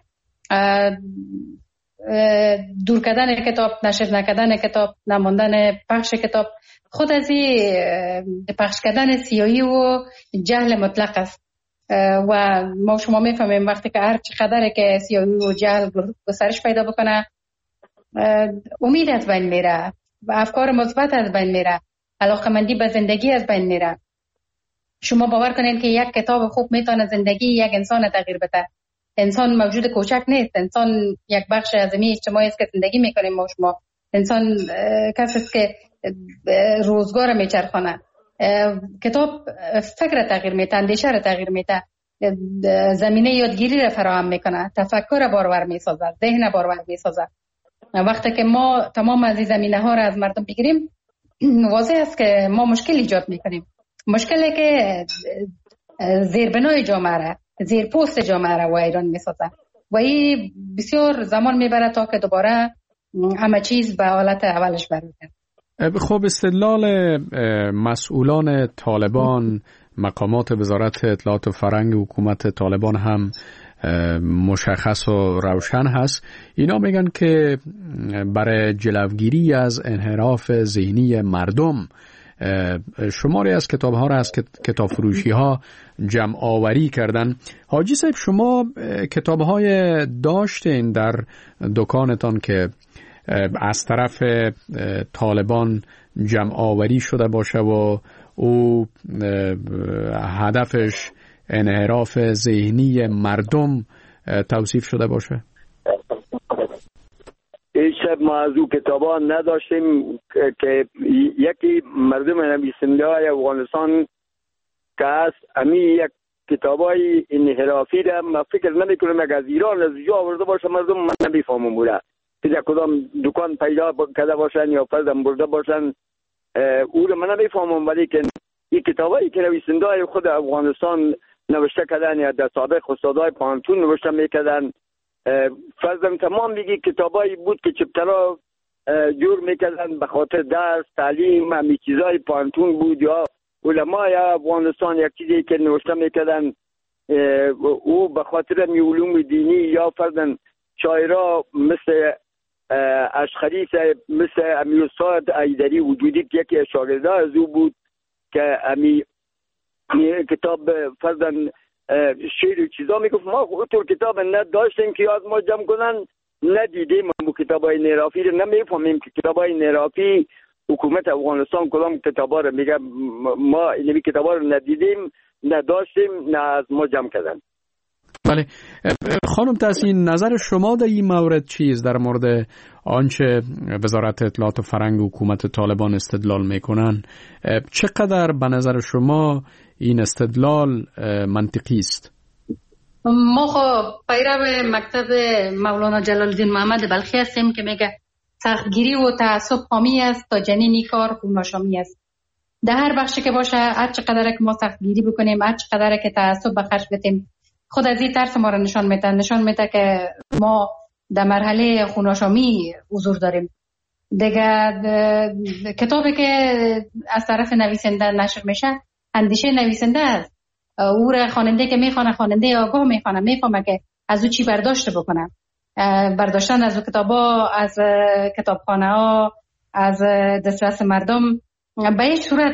دور کردن کتاب، نشر نکردن کتاب، نماندن پخش کتاب خود از این پخش کردن سیاهی و جهل مطلق است و ما شما میفهمیم وقتی که هر چقدر که سیاهی و جهل گسترش پیدا بکنه امید از بین میره و افکار مثبت از بین میره، علاقمندی به زندگی از بین میره. شما باور کنین که یک کتاب خوب میتونه زندگی یک انسان تغییر بده. انسان موجود کوچک نیست، انسان یک بخش از این اجتماعی است که زندگی میکنیم ما شما. انسان کسی است که روزگار میچرخونه. کتاب فکر تغییر میده، اندیشه را تغییر میده، زمینه یادگیری را فراهم میکنه، تفکر بارور میسازه، ذهن بارور میسازه. وقتی که ما تمام از این زمینه ها را از مردم بگیریم واضح است که ما مشکل ایجاد میکنیم. مشکلی که زیربنای جامعه را، زیر پوست جامعه را ویران می‌سازد و این بسیار زمان میبره تا که دوباره همه چیز به حالت اولش برگرده. خب استدلال مسئولان طالبان، مقامات وزارت اطلاعات و فرهنگ حکومت طالبان هم مشخص و روشن هست. اینا میگن که برای جلوگیری از انحراف ذهنی مردم شماری از کتاب ها را از کتاب فروشی ها جمع آوری کردن. حاجی صاحب، شما کتاب های داشتین در دکانتان که از طرف طالبان جمع آوری شده باشه و او هدفش انحراف ذهنی مردم توصیف شده باشه؟ هیچ ما از او کتابا نداشتیم که یکی مردم نویسنده های افغانستان که از امی یک کتابای انحرافی را من فکر نمی کنم که از ایران از جا آورده باشه، مردم من نمیفهمم بوده که کدام دکان پیدا کرده باشن یا فردم برده باشن، او را من نمیفهمم. ولی که این کتابایی که نویسنده های خود افغانستان نوشته کردن یا در سابق استادای پانتون نوشته میکردن، فرضاً تمام میگی کتابایی بود که چپترا جور میکردن به خاطر درس تعلیم همین چیزای پانتون بود، یا علمای افغانستان یک چیزی که نوشته میکردن او به خاطر علوم دینی، یا فرضاً شاعرها مثل اشخری مثل امی استاد ایدری وجودی که یکی شاگرده از او بود که امی کتاب فرضاً شعر و چیزا میگفت. ما اونطور کتاب نداشتیم که از ما جمع کنن، ندیدیم ما کتابای انحرافی رو نمیفهمیم که کتابای انحرافی حکومت افغانستان کدام کتابا رو میگه. ما این کتابا رو ندیدیم، نداشتیم، نه از ما جمع کردن. بله خانم تحسین، نظر شما در این مورد چیست؟ در مورد آنچه وزارت اطلاعات و فرهنگ حکومت طالبان استدلال میکنن، چقدر به نظر شما این استدلال منطقی است؟ ما خب پیرو مکتب مولانا جلال الدین محمد بلخی هستیم که میگه سختگیری و تعصب حامی است تا جنین کار خوناشامی است. در هر بخشی که باشه، هر چقدر که ما سختگیری بکنیم، هر چقدر که تعصب به خرج بدیم، خود از این ترس ما را نشان میده که ما در مرحله خوناشامی حضور داریم. دیگه کتابی که از طرف نویسنده نشر میشه اندیشه نویسنده است. او را خواننده که میخوانه، خواننده آگاه میفهمه که از او چی برداشت بکنه. برداشتن از او کتابا، از کتابخانه ها، از دسترس مردم به این صورت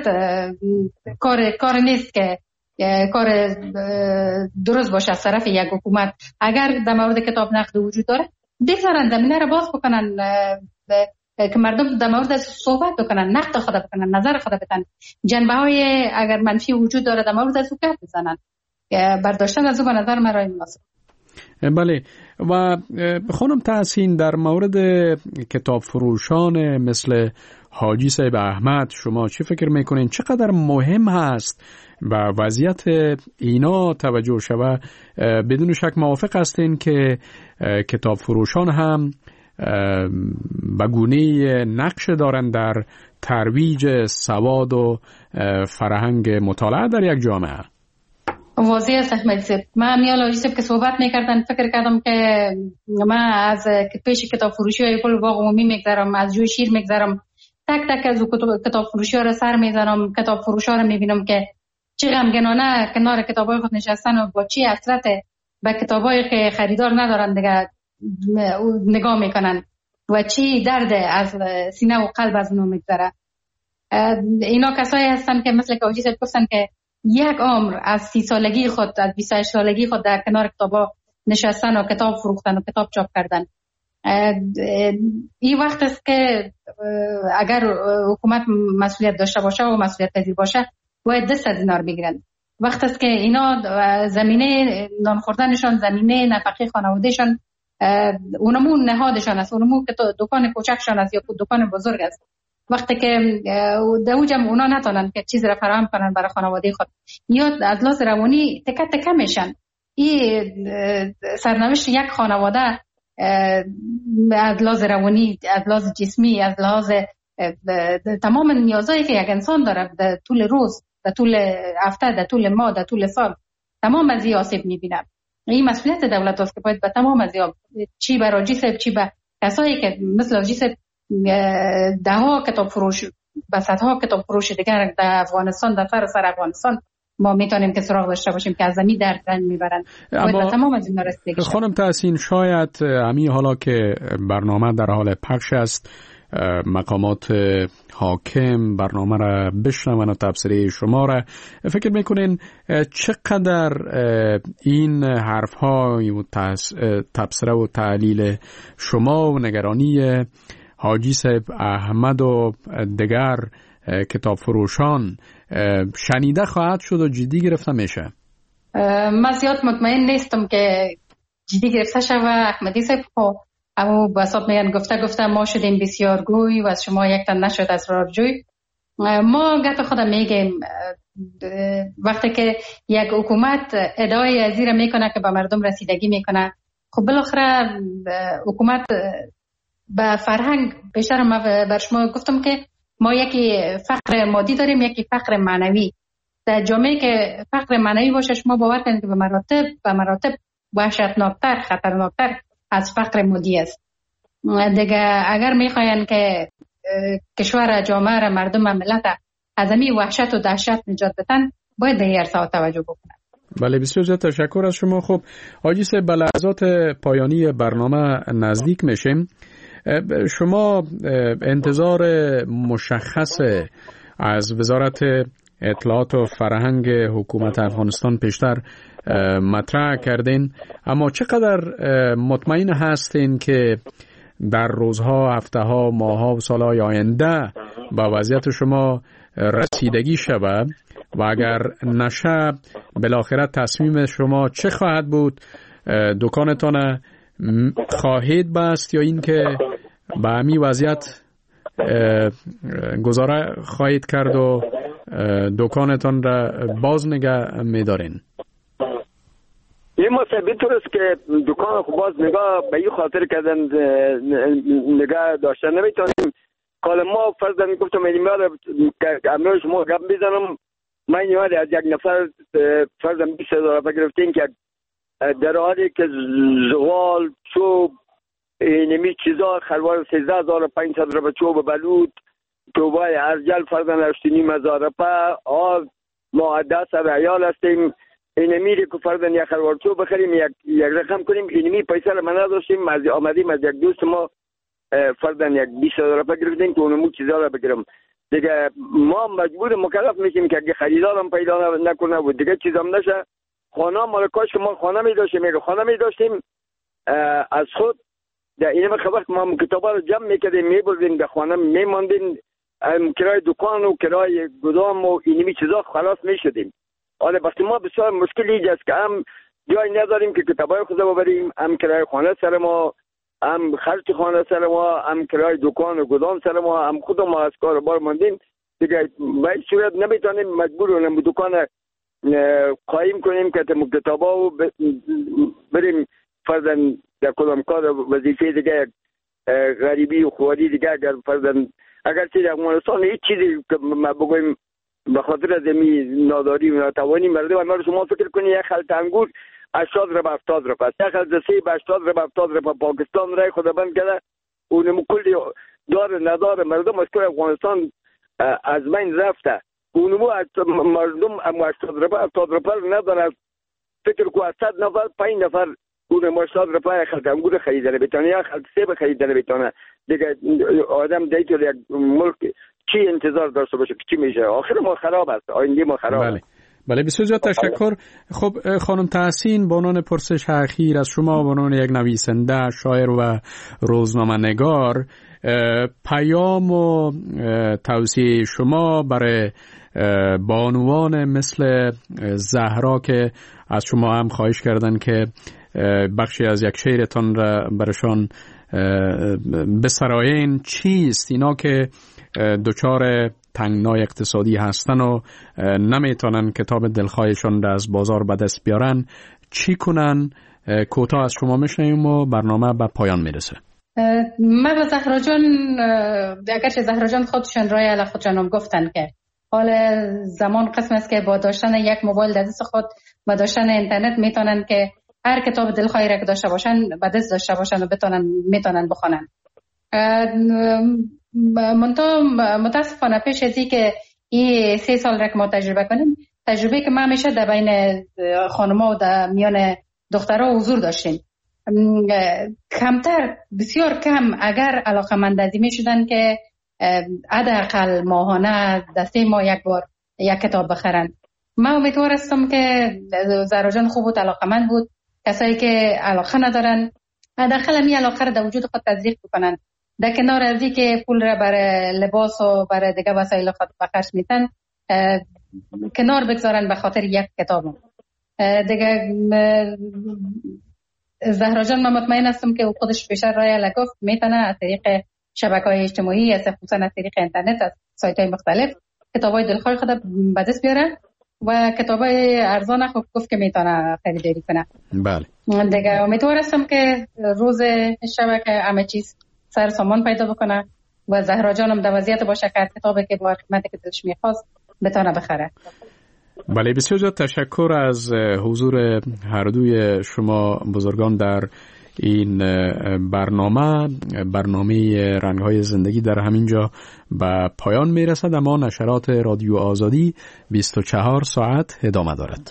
کار نیست که کار درست باشه از طرف یک حکومت. اگر در مورد کتاب نقد وجود داره، بگذارن زمینه را باز بکنن که مردم در مورد صحبت بکنن، نقد خود بکنن، نظر خود بدن. جنبه های اگر منفی وجود داره در مورد از او گپ بزنن. برداشتن از او به نظر من رای مناسب. بله. و خانم تحسین، در مورد کتاب فروشان مثل حاجی صاحب احمد شما چی فکر میکنین؟ چقدر مهم هست و وضعیت اینا توجه شود؟ بدون شک موافق هستین که کتاب فروشان هم به گونه نقش دارن در ترویج سواد و فرهنگ مطالعه در یک جامعه؟ واضح است احمد صاحب. من میال حاجی صاحب که صحبت میکردن فکر کردم که من از پیش کتاب فروشی های کل باغ عمومی میگذرم، از جوی شیر میگذرم، تک تک از کتاب فروشی ها را سر میزنم، کتاب فروش ها را میبینم که چه غمگنانه کنار کتاب های خود نشستن و با چی حسرت به کتاب هایی که خریدار ندارن دیگه نگاه میکنن و چی درد از سینه و قلب از اونو میگذره. اینا کسایی هستن که مثل که حاجی صاحب گفتن که یک عمر از 30 سالگی خود، از 28 سالگی خود در کنار کتابا نشستن و کتاب فروختن و کتاب چاپ کردن. این وقت است که اگر حکومت مسئولیت داشته باشه و مسئولیت پذیر باشه باید دست از اینا رو بگیرن. وقت است که اینا زمینه نان خوردنشان، زمینه نفقه خانوادهشان، اونمون نهادشان است، اونمون که دکان کوچکشان است یا دکان بزرگ است. وقتی که در اوجم اونا نتونن که چیز را فراهم کنن برای خانواده خود یا از لحاظ روانی تکه تکه میشن. این سرنوشت یک خانواده از لحاظ روانی، از لحاظ جسمی، از لحاظ تمام نیازهایی که یک انسان داره در طول روز در طول هفته، در طول ماه، در طول سال تمام از این آسیب میبینن. این مسئولیت دولت است که باید به تمام از چی به راجی صاحب، چی به کسایی که مثل راجی صاحب ده ها کتاب فروش و صدها کتاب فروش دیگر در افغانستان، در سر افغانستان ما میتونیم که سراغ داشته باشیم که از زمین درد رنج میبرن. باید تمام از این رسیدگی. خانم تحسین، شاید همین حالا که برنامه در حال پخش است مقامات حاکم برنامه را بشنون و تبصره شما را، فکر میکنین چقدر این حرف های و تبصره و تعلیل شما و نگرانی حاجی صاحب احمد و دیگر کتاب فروشان شنیده خواهد شد و جدی گرفته میشه؟ من زیاد مطمئن نیستم که جدی گرفته شد و احمدی صاحب اما بساط میگن گفته ما شدیم بسیار گوی و از شما یک تن نشد اسرارجوی. ما گفت خودم میگیم وقتی که یک حکومت ادعای از این میکنه که به مردم رسیدگی میکنه، خب بالاخره حکومت به فرهنگ بیشتر. ما بر شما گفتم که ما یکی فقر مادی داریم، یکی فقر معنوی. در جامعه که فقر معنوی باشه شما باور کنید که به مراتب وحشتناکتر، خطرناکتر از فقر مادی است. دیگه اگر میخواین که کشور، جامعه را، مردم، ملت از این وحشت و دهشت نجات بدن، باید به این ارسال توجه بکنن. بله، بسیار زیاد تشکر از شما. خب حاجی صاحب، به لحظات پایانی برنامه نزدیک میشیم. شما انتظار مشخص از وزارت اطلاعات و فرهنگ حکومت افغانستان پیشتر مطرح کردین، اما چقدر مطمئن هستین که در روزها، هفته‌ها، ماه‌ها و سال‌های آینده با وضعیت شما رسیدگی شود و اگر نشه بالاخره تصمیم شما چه خواهد بود؟ دکانتان خواهید بست یا این که به همین وضعیت گزاره خواهید کرد و دکانتان را باز نگه می‌دارین؟ این مسئله است که دکان خو باز نگاه به این خاطر کردن نگاه داشتن نمیتونیم. حالا ما فرضاً گفتم ایمیال که امروز شما گپ بزنم، من یاد از یک نفر فرضاً 20,000 گرفتیم که در حالی که زغال، چوب، اینمی چیزا خروار 13,500 روپیه چوب بلود، توبای ارجل فرضاً 8,500 روپیه، آب ما 10 ریال هستیم. اینمی که فرضاً یک خروار چوب بخریم یک رقم کنیم، اینمی پیسه رو من نداشتیم، آمدیم از یک دوست ما فرضاً یک 20,000 روپیه گرفتیم که اونمو چیزا رو بگیرم. دیگه ما مجبور مکلف میشیم که اگه خریدارم پیدا نکنه و دیگه چیزام نشه. خانه مال کاش که ما خانه می داشتیم از خود در این خبر ما کتابا رو جمع میکردیم میبردیم به خانه میماندیم، کرای دکان و کرای گدام و اینمی چیزا خلاص میشدیم. حالا وقتی ما بسیار مشکل ایجاد است که هم جای نداریم که کتابای خود ببریم، هم کرای خانه سر ما، هم خرج خانه سر ما، هم کرای دکان و گدام سر ما، هم خود ما از کار بار ماندیم. دیگه به این صورت نمیتونیم، مجبوریم دکان قایم کنیم که کتابا و بریم فرضاً در کدام کار وظیفه دیگه غریبی و خواری دیگه. اگر فرضاً اگر چیز افغانستان هیچ چیزی که ما بگویم به خاطر از این ناداری و ناتوانی مردم، ما شما فکر کنید یک خلط انگور 80 روپیه 70 روپیه، یک خلط سیب 80 روپیه 70 روپیه. پاکستان رای خود بند کرده، اونم کلی دار ندار مردم از افغانستان از بین رفته. اونمو مردم 80 روپیه 70 روپیه نداره. فکر کو 100 نفر 5 نفر اون 80 روپیه خلط انگور خریدن بتونه یا خلط سیب خریدن بتونه. دیگه آدم دیگه یک ملک چی انتظار داشته باشه که چی میشه؟ آخر ما خراب است، آینده ما خراب. بله بسیار زیاد تشکر. خب خانم تحسین، با عنوان پرسش اخیر از شما، با عنوان یک نویسنده، شاعر و روزنامه‌نگار، پیام و توصیه شما برای بانوان مثل زهرا که از شما هم خواهش کردن که بخشی از یک شعرتان را برشان بسرایین چیست؟ اینا که دچار تنگنای اقتصادی هستن و نمیتونن کتاب دلخواهشان را از بازار به دست بیارن، چی کنن؟ کوتاه از شما میشنیم و برنامه به پایان میرسه. من به زهرا جان، اگرچه زهرا جان خودشان رای علی خودشان گفتن که حال زمان قسم است که با داشتن یک موبایل در دست خود و داشتن اینترنت میتونن که هر کتاب دلخواهی را که داشته باشن به دست داشته باشن و میتونن بخونن. متاسفانه پیش از این که این 3 سال را که ما تجربه کنیم، تجربه که ما همیشه در بین خانم‌ها و در میان دخترها حضور داشتیم، کمتر، بسیار کم اگر علاقمند از این شدن که حداقل ماهانه دسته ما یک بار یک کتاب بخرن. من امیدوار هستم که زهرا جان خوب و علاقمند بود. کسایی که علاقه ندارن حداقل می علاقه را در وجود خود تزریق بکنن، در کنار از این که پول را برای لباس و برای دیگه وسایل خود بخرج میتن کنار بگذارن به خاطر یک کتاب. دیگه زهرا جان من مطمئن هستم که خودش بیشتر رای لگفت میتونه از طریق شبکه‌های اجتماعی، از خصوصا از طریق اینترنت، از سایت‌های مختلف کتابای دلخواه خود به دست بیاره و کتابای ارزان خوب گفت که میتونه خریداری کنه. بله. دیگه امیدوار هستم که روز شبکه همه چیز سر سامان پیدا بکنه و زهرا جانم در وضعیت باشه که کتابی که با قیمتی که دلش میخواست بتونه بخره. بله، بسیار زیاد تشکر از حضور هر دوی شما بزرگان در این برنامه رنگ‌های زندگی در همینجا به پایان میرسد، اما نشرات رادیو آزادی 24 ساعت ادامه دارد.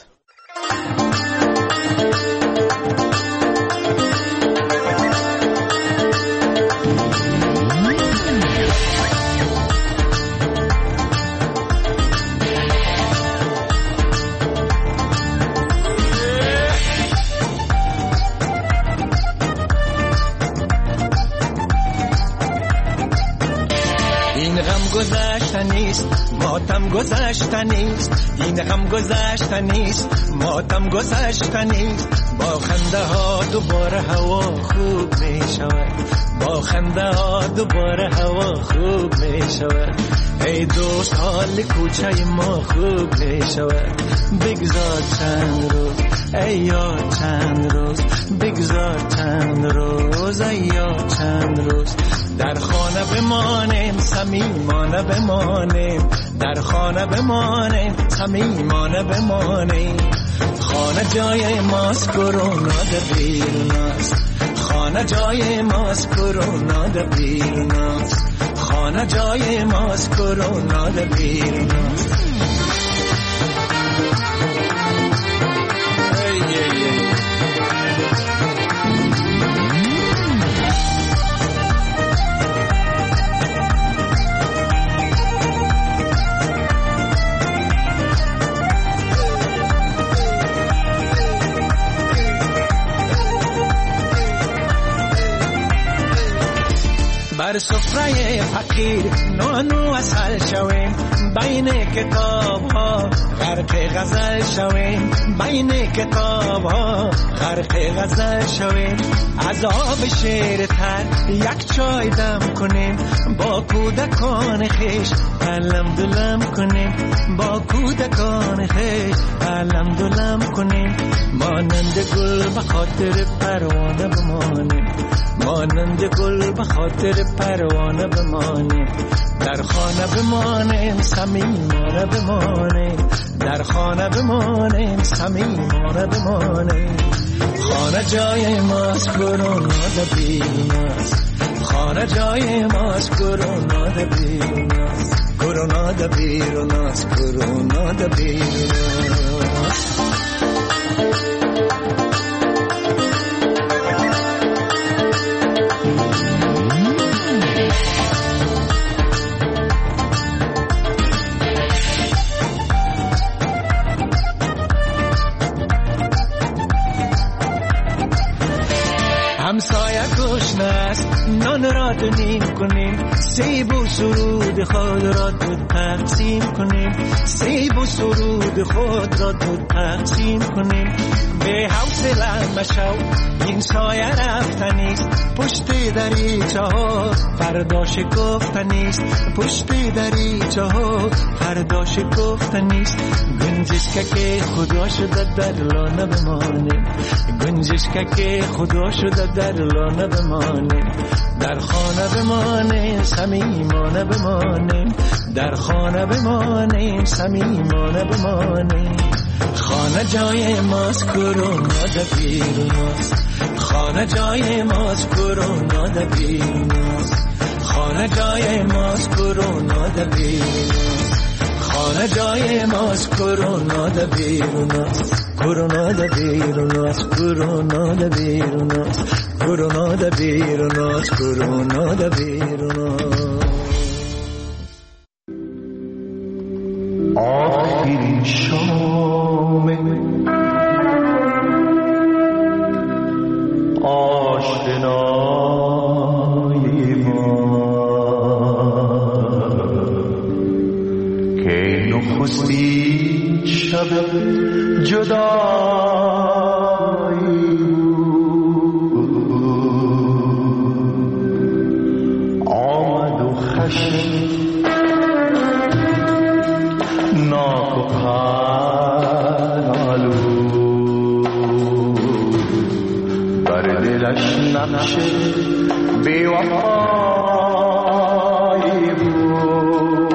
ماتم گذشته نیست، این غم گذشته نیست، ماتم گذشته نیست. با خنده ها دوباره هوا خوب می شود، با خنده ها دوباره هوا خوب می شود. ای دوست حال کوچه ما خوب می شود. بگذار چند روز ای یار، چند روز بگذار چند روز ای یار، چند روز در خانه بمانیم، صمیمانه بمانیم، در خانه بمانیم، صمیمانه بمانیم. خانه جای ماست، کرونا در بیروناست، خانه جای ماست، کرونا در بیروناست، خانه جای ماست، کرونا در بیروناست. بر سفره فقیر نانو اصل شویم، بین کتاب ها غرق غزل شویم، بین کتاب ها غرق غزل شویم. از آب شیر تر یک چای دم کنیم، با کودکان خیش علم دلم کنیم، با کودکان خیش علم دلم کنیم. مانند گل به خاطر پروانه بمانیم، مانند گل به خاطر پروانه بمانیم. در خانه بمانیم، صمیمانه بمانیم، در خانه بمانیم، صمیمانه بمانیم. خانه جای ماست، کرونا در بیروناست، خانه جای ماست، کرونا در بیروناست، کرونا در بیروناست، کرونا در بیروناست. همسایه گشنه است، نان را دونیم کنیم، سیب و سرود خود را دو تقسیم کنیم، سیب و سرود خود را دو تقسیم کنیم. به حوصله مشو این سایه رفتنیست پشت دریچه ها فردا شکفتنیست پشت دریچه ها فردا شکفتنیست گنجشک که خدا شده در لانه بمانه گنجشک که خدا شده در لانه بمانه در خانه بمانه صمیمانه بمانه در خانه بمانه صمیمانه بمانه خانه جای ماست کرونا در بیروناست خانه جای ماست کرونا در بیروناست خانه جای ماست کرونا در بیروناست خانه جای ماست کرونا در بیروناست کرونا در بیروناست کرونا در بیروناست کرونا در بیروناست کرونا در بیروناست آخرین شام آشنایی ما که نخستین شب جدایی آمد و خشم ناک و پرآلو بر دلش نقش بی‌وفایی بود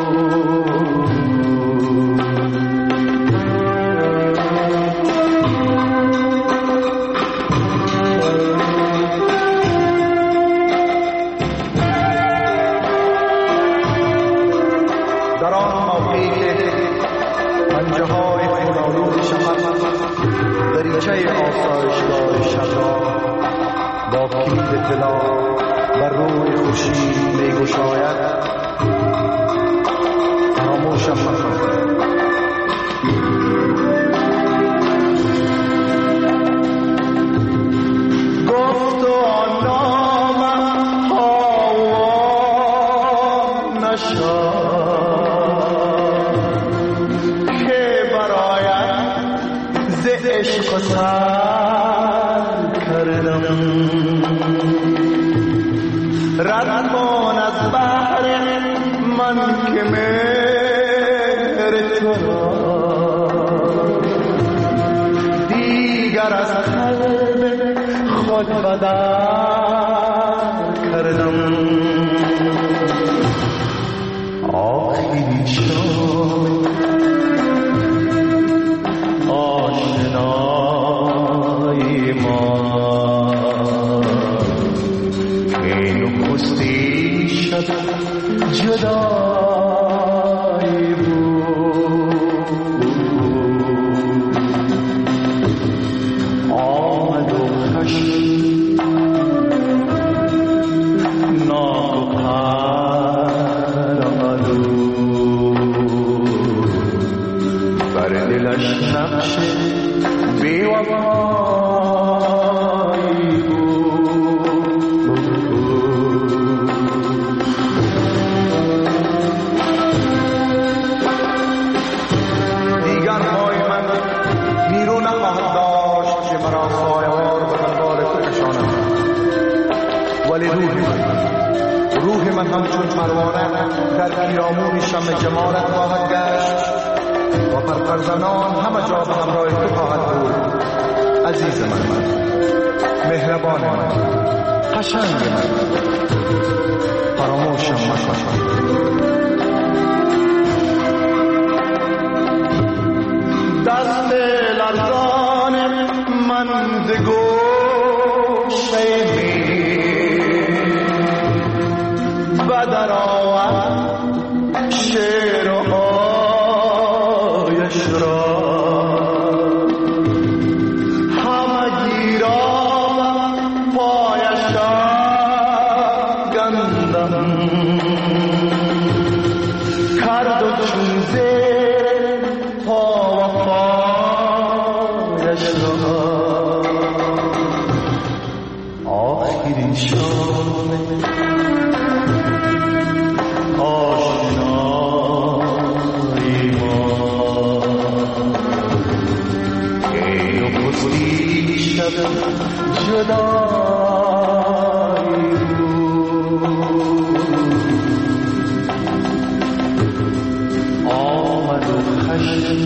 در آن موقعی که پنجه‌های خون‌آلود شهر دریچه آسایشگاه شب را با کلید طلا بر روی خورشید می‌گشاید فراموشم نکن گفت و آن نامم هوا نشد که برایت ز عشق سر کردم رد کن از بحر من که مهر تو دیگر از قلب خود بدر کردم آخرین شام آشنایی ما جدایی بود آمد و خشم ناک و پرآلو بر دلش نقش بی‌وفایی روح من همچون پروانه در پیرامون شمع جمالت خواهد گشت و پرپرزنان همه جا به همراه تو خواهد بود عزیز من مهربان من قشنگ من فراموشم مکن دست لرزان من ز گوشه در آورد شعر و آیش را همگی را پایش گندم کرد و چون زیر پا و پایش را آخرین شام شب جدایی آمد و خشم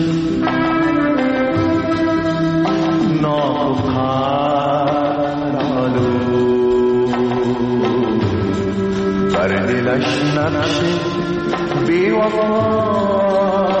ناک و پرالو بر دلش نقش بی‌وفایی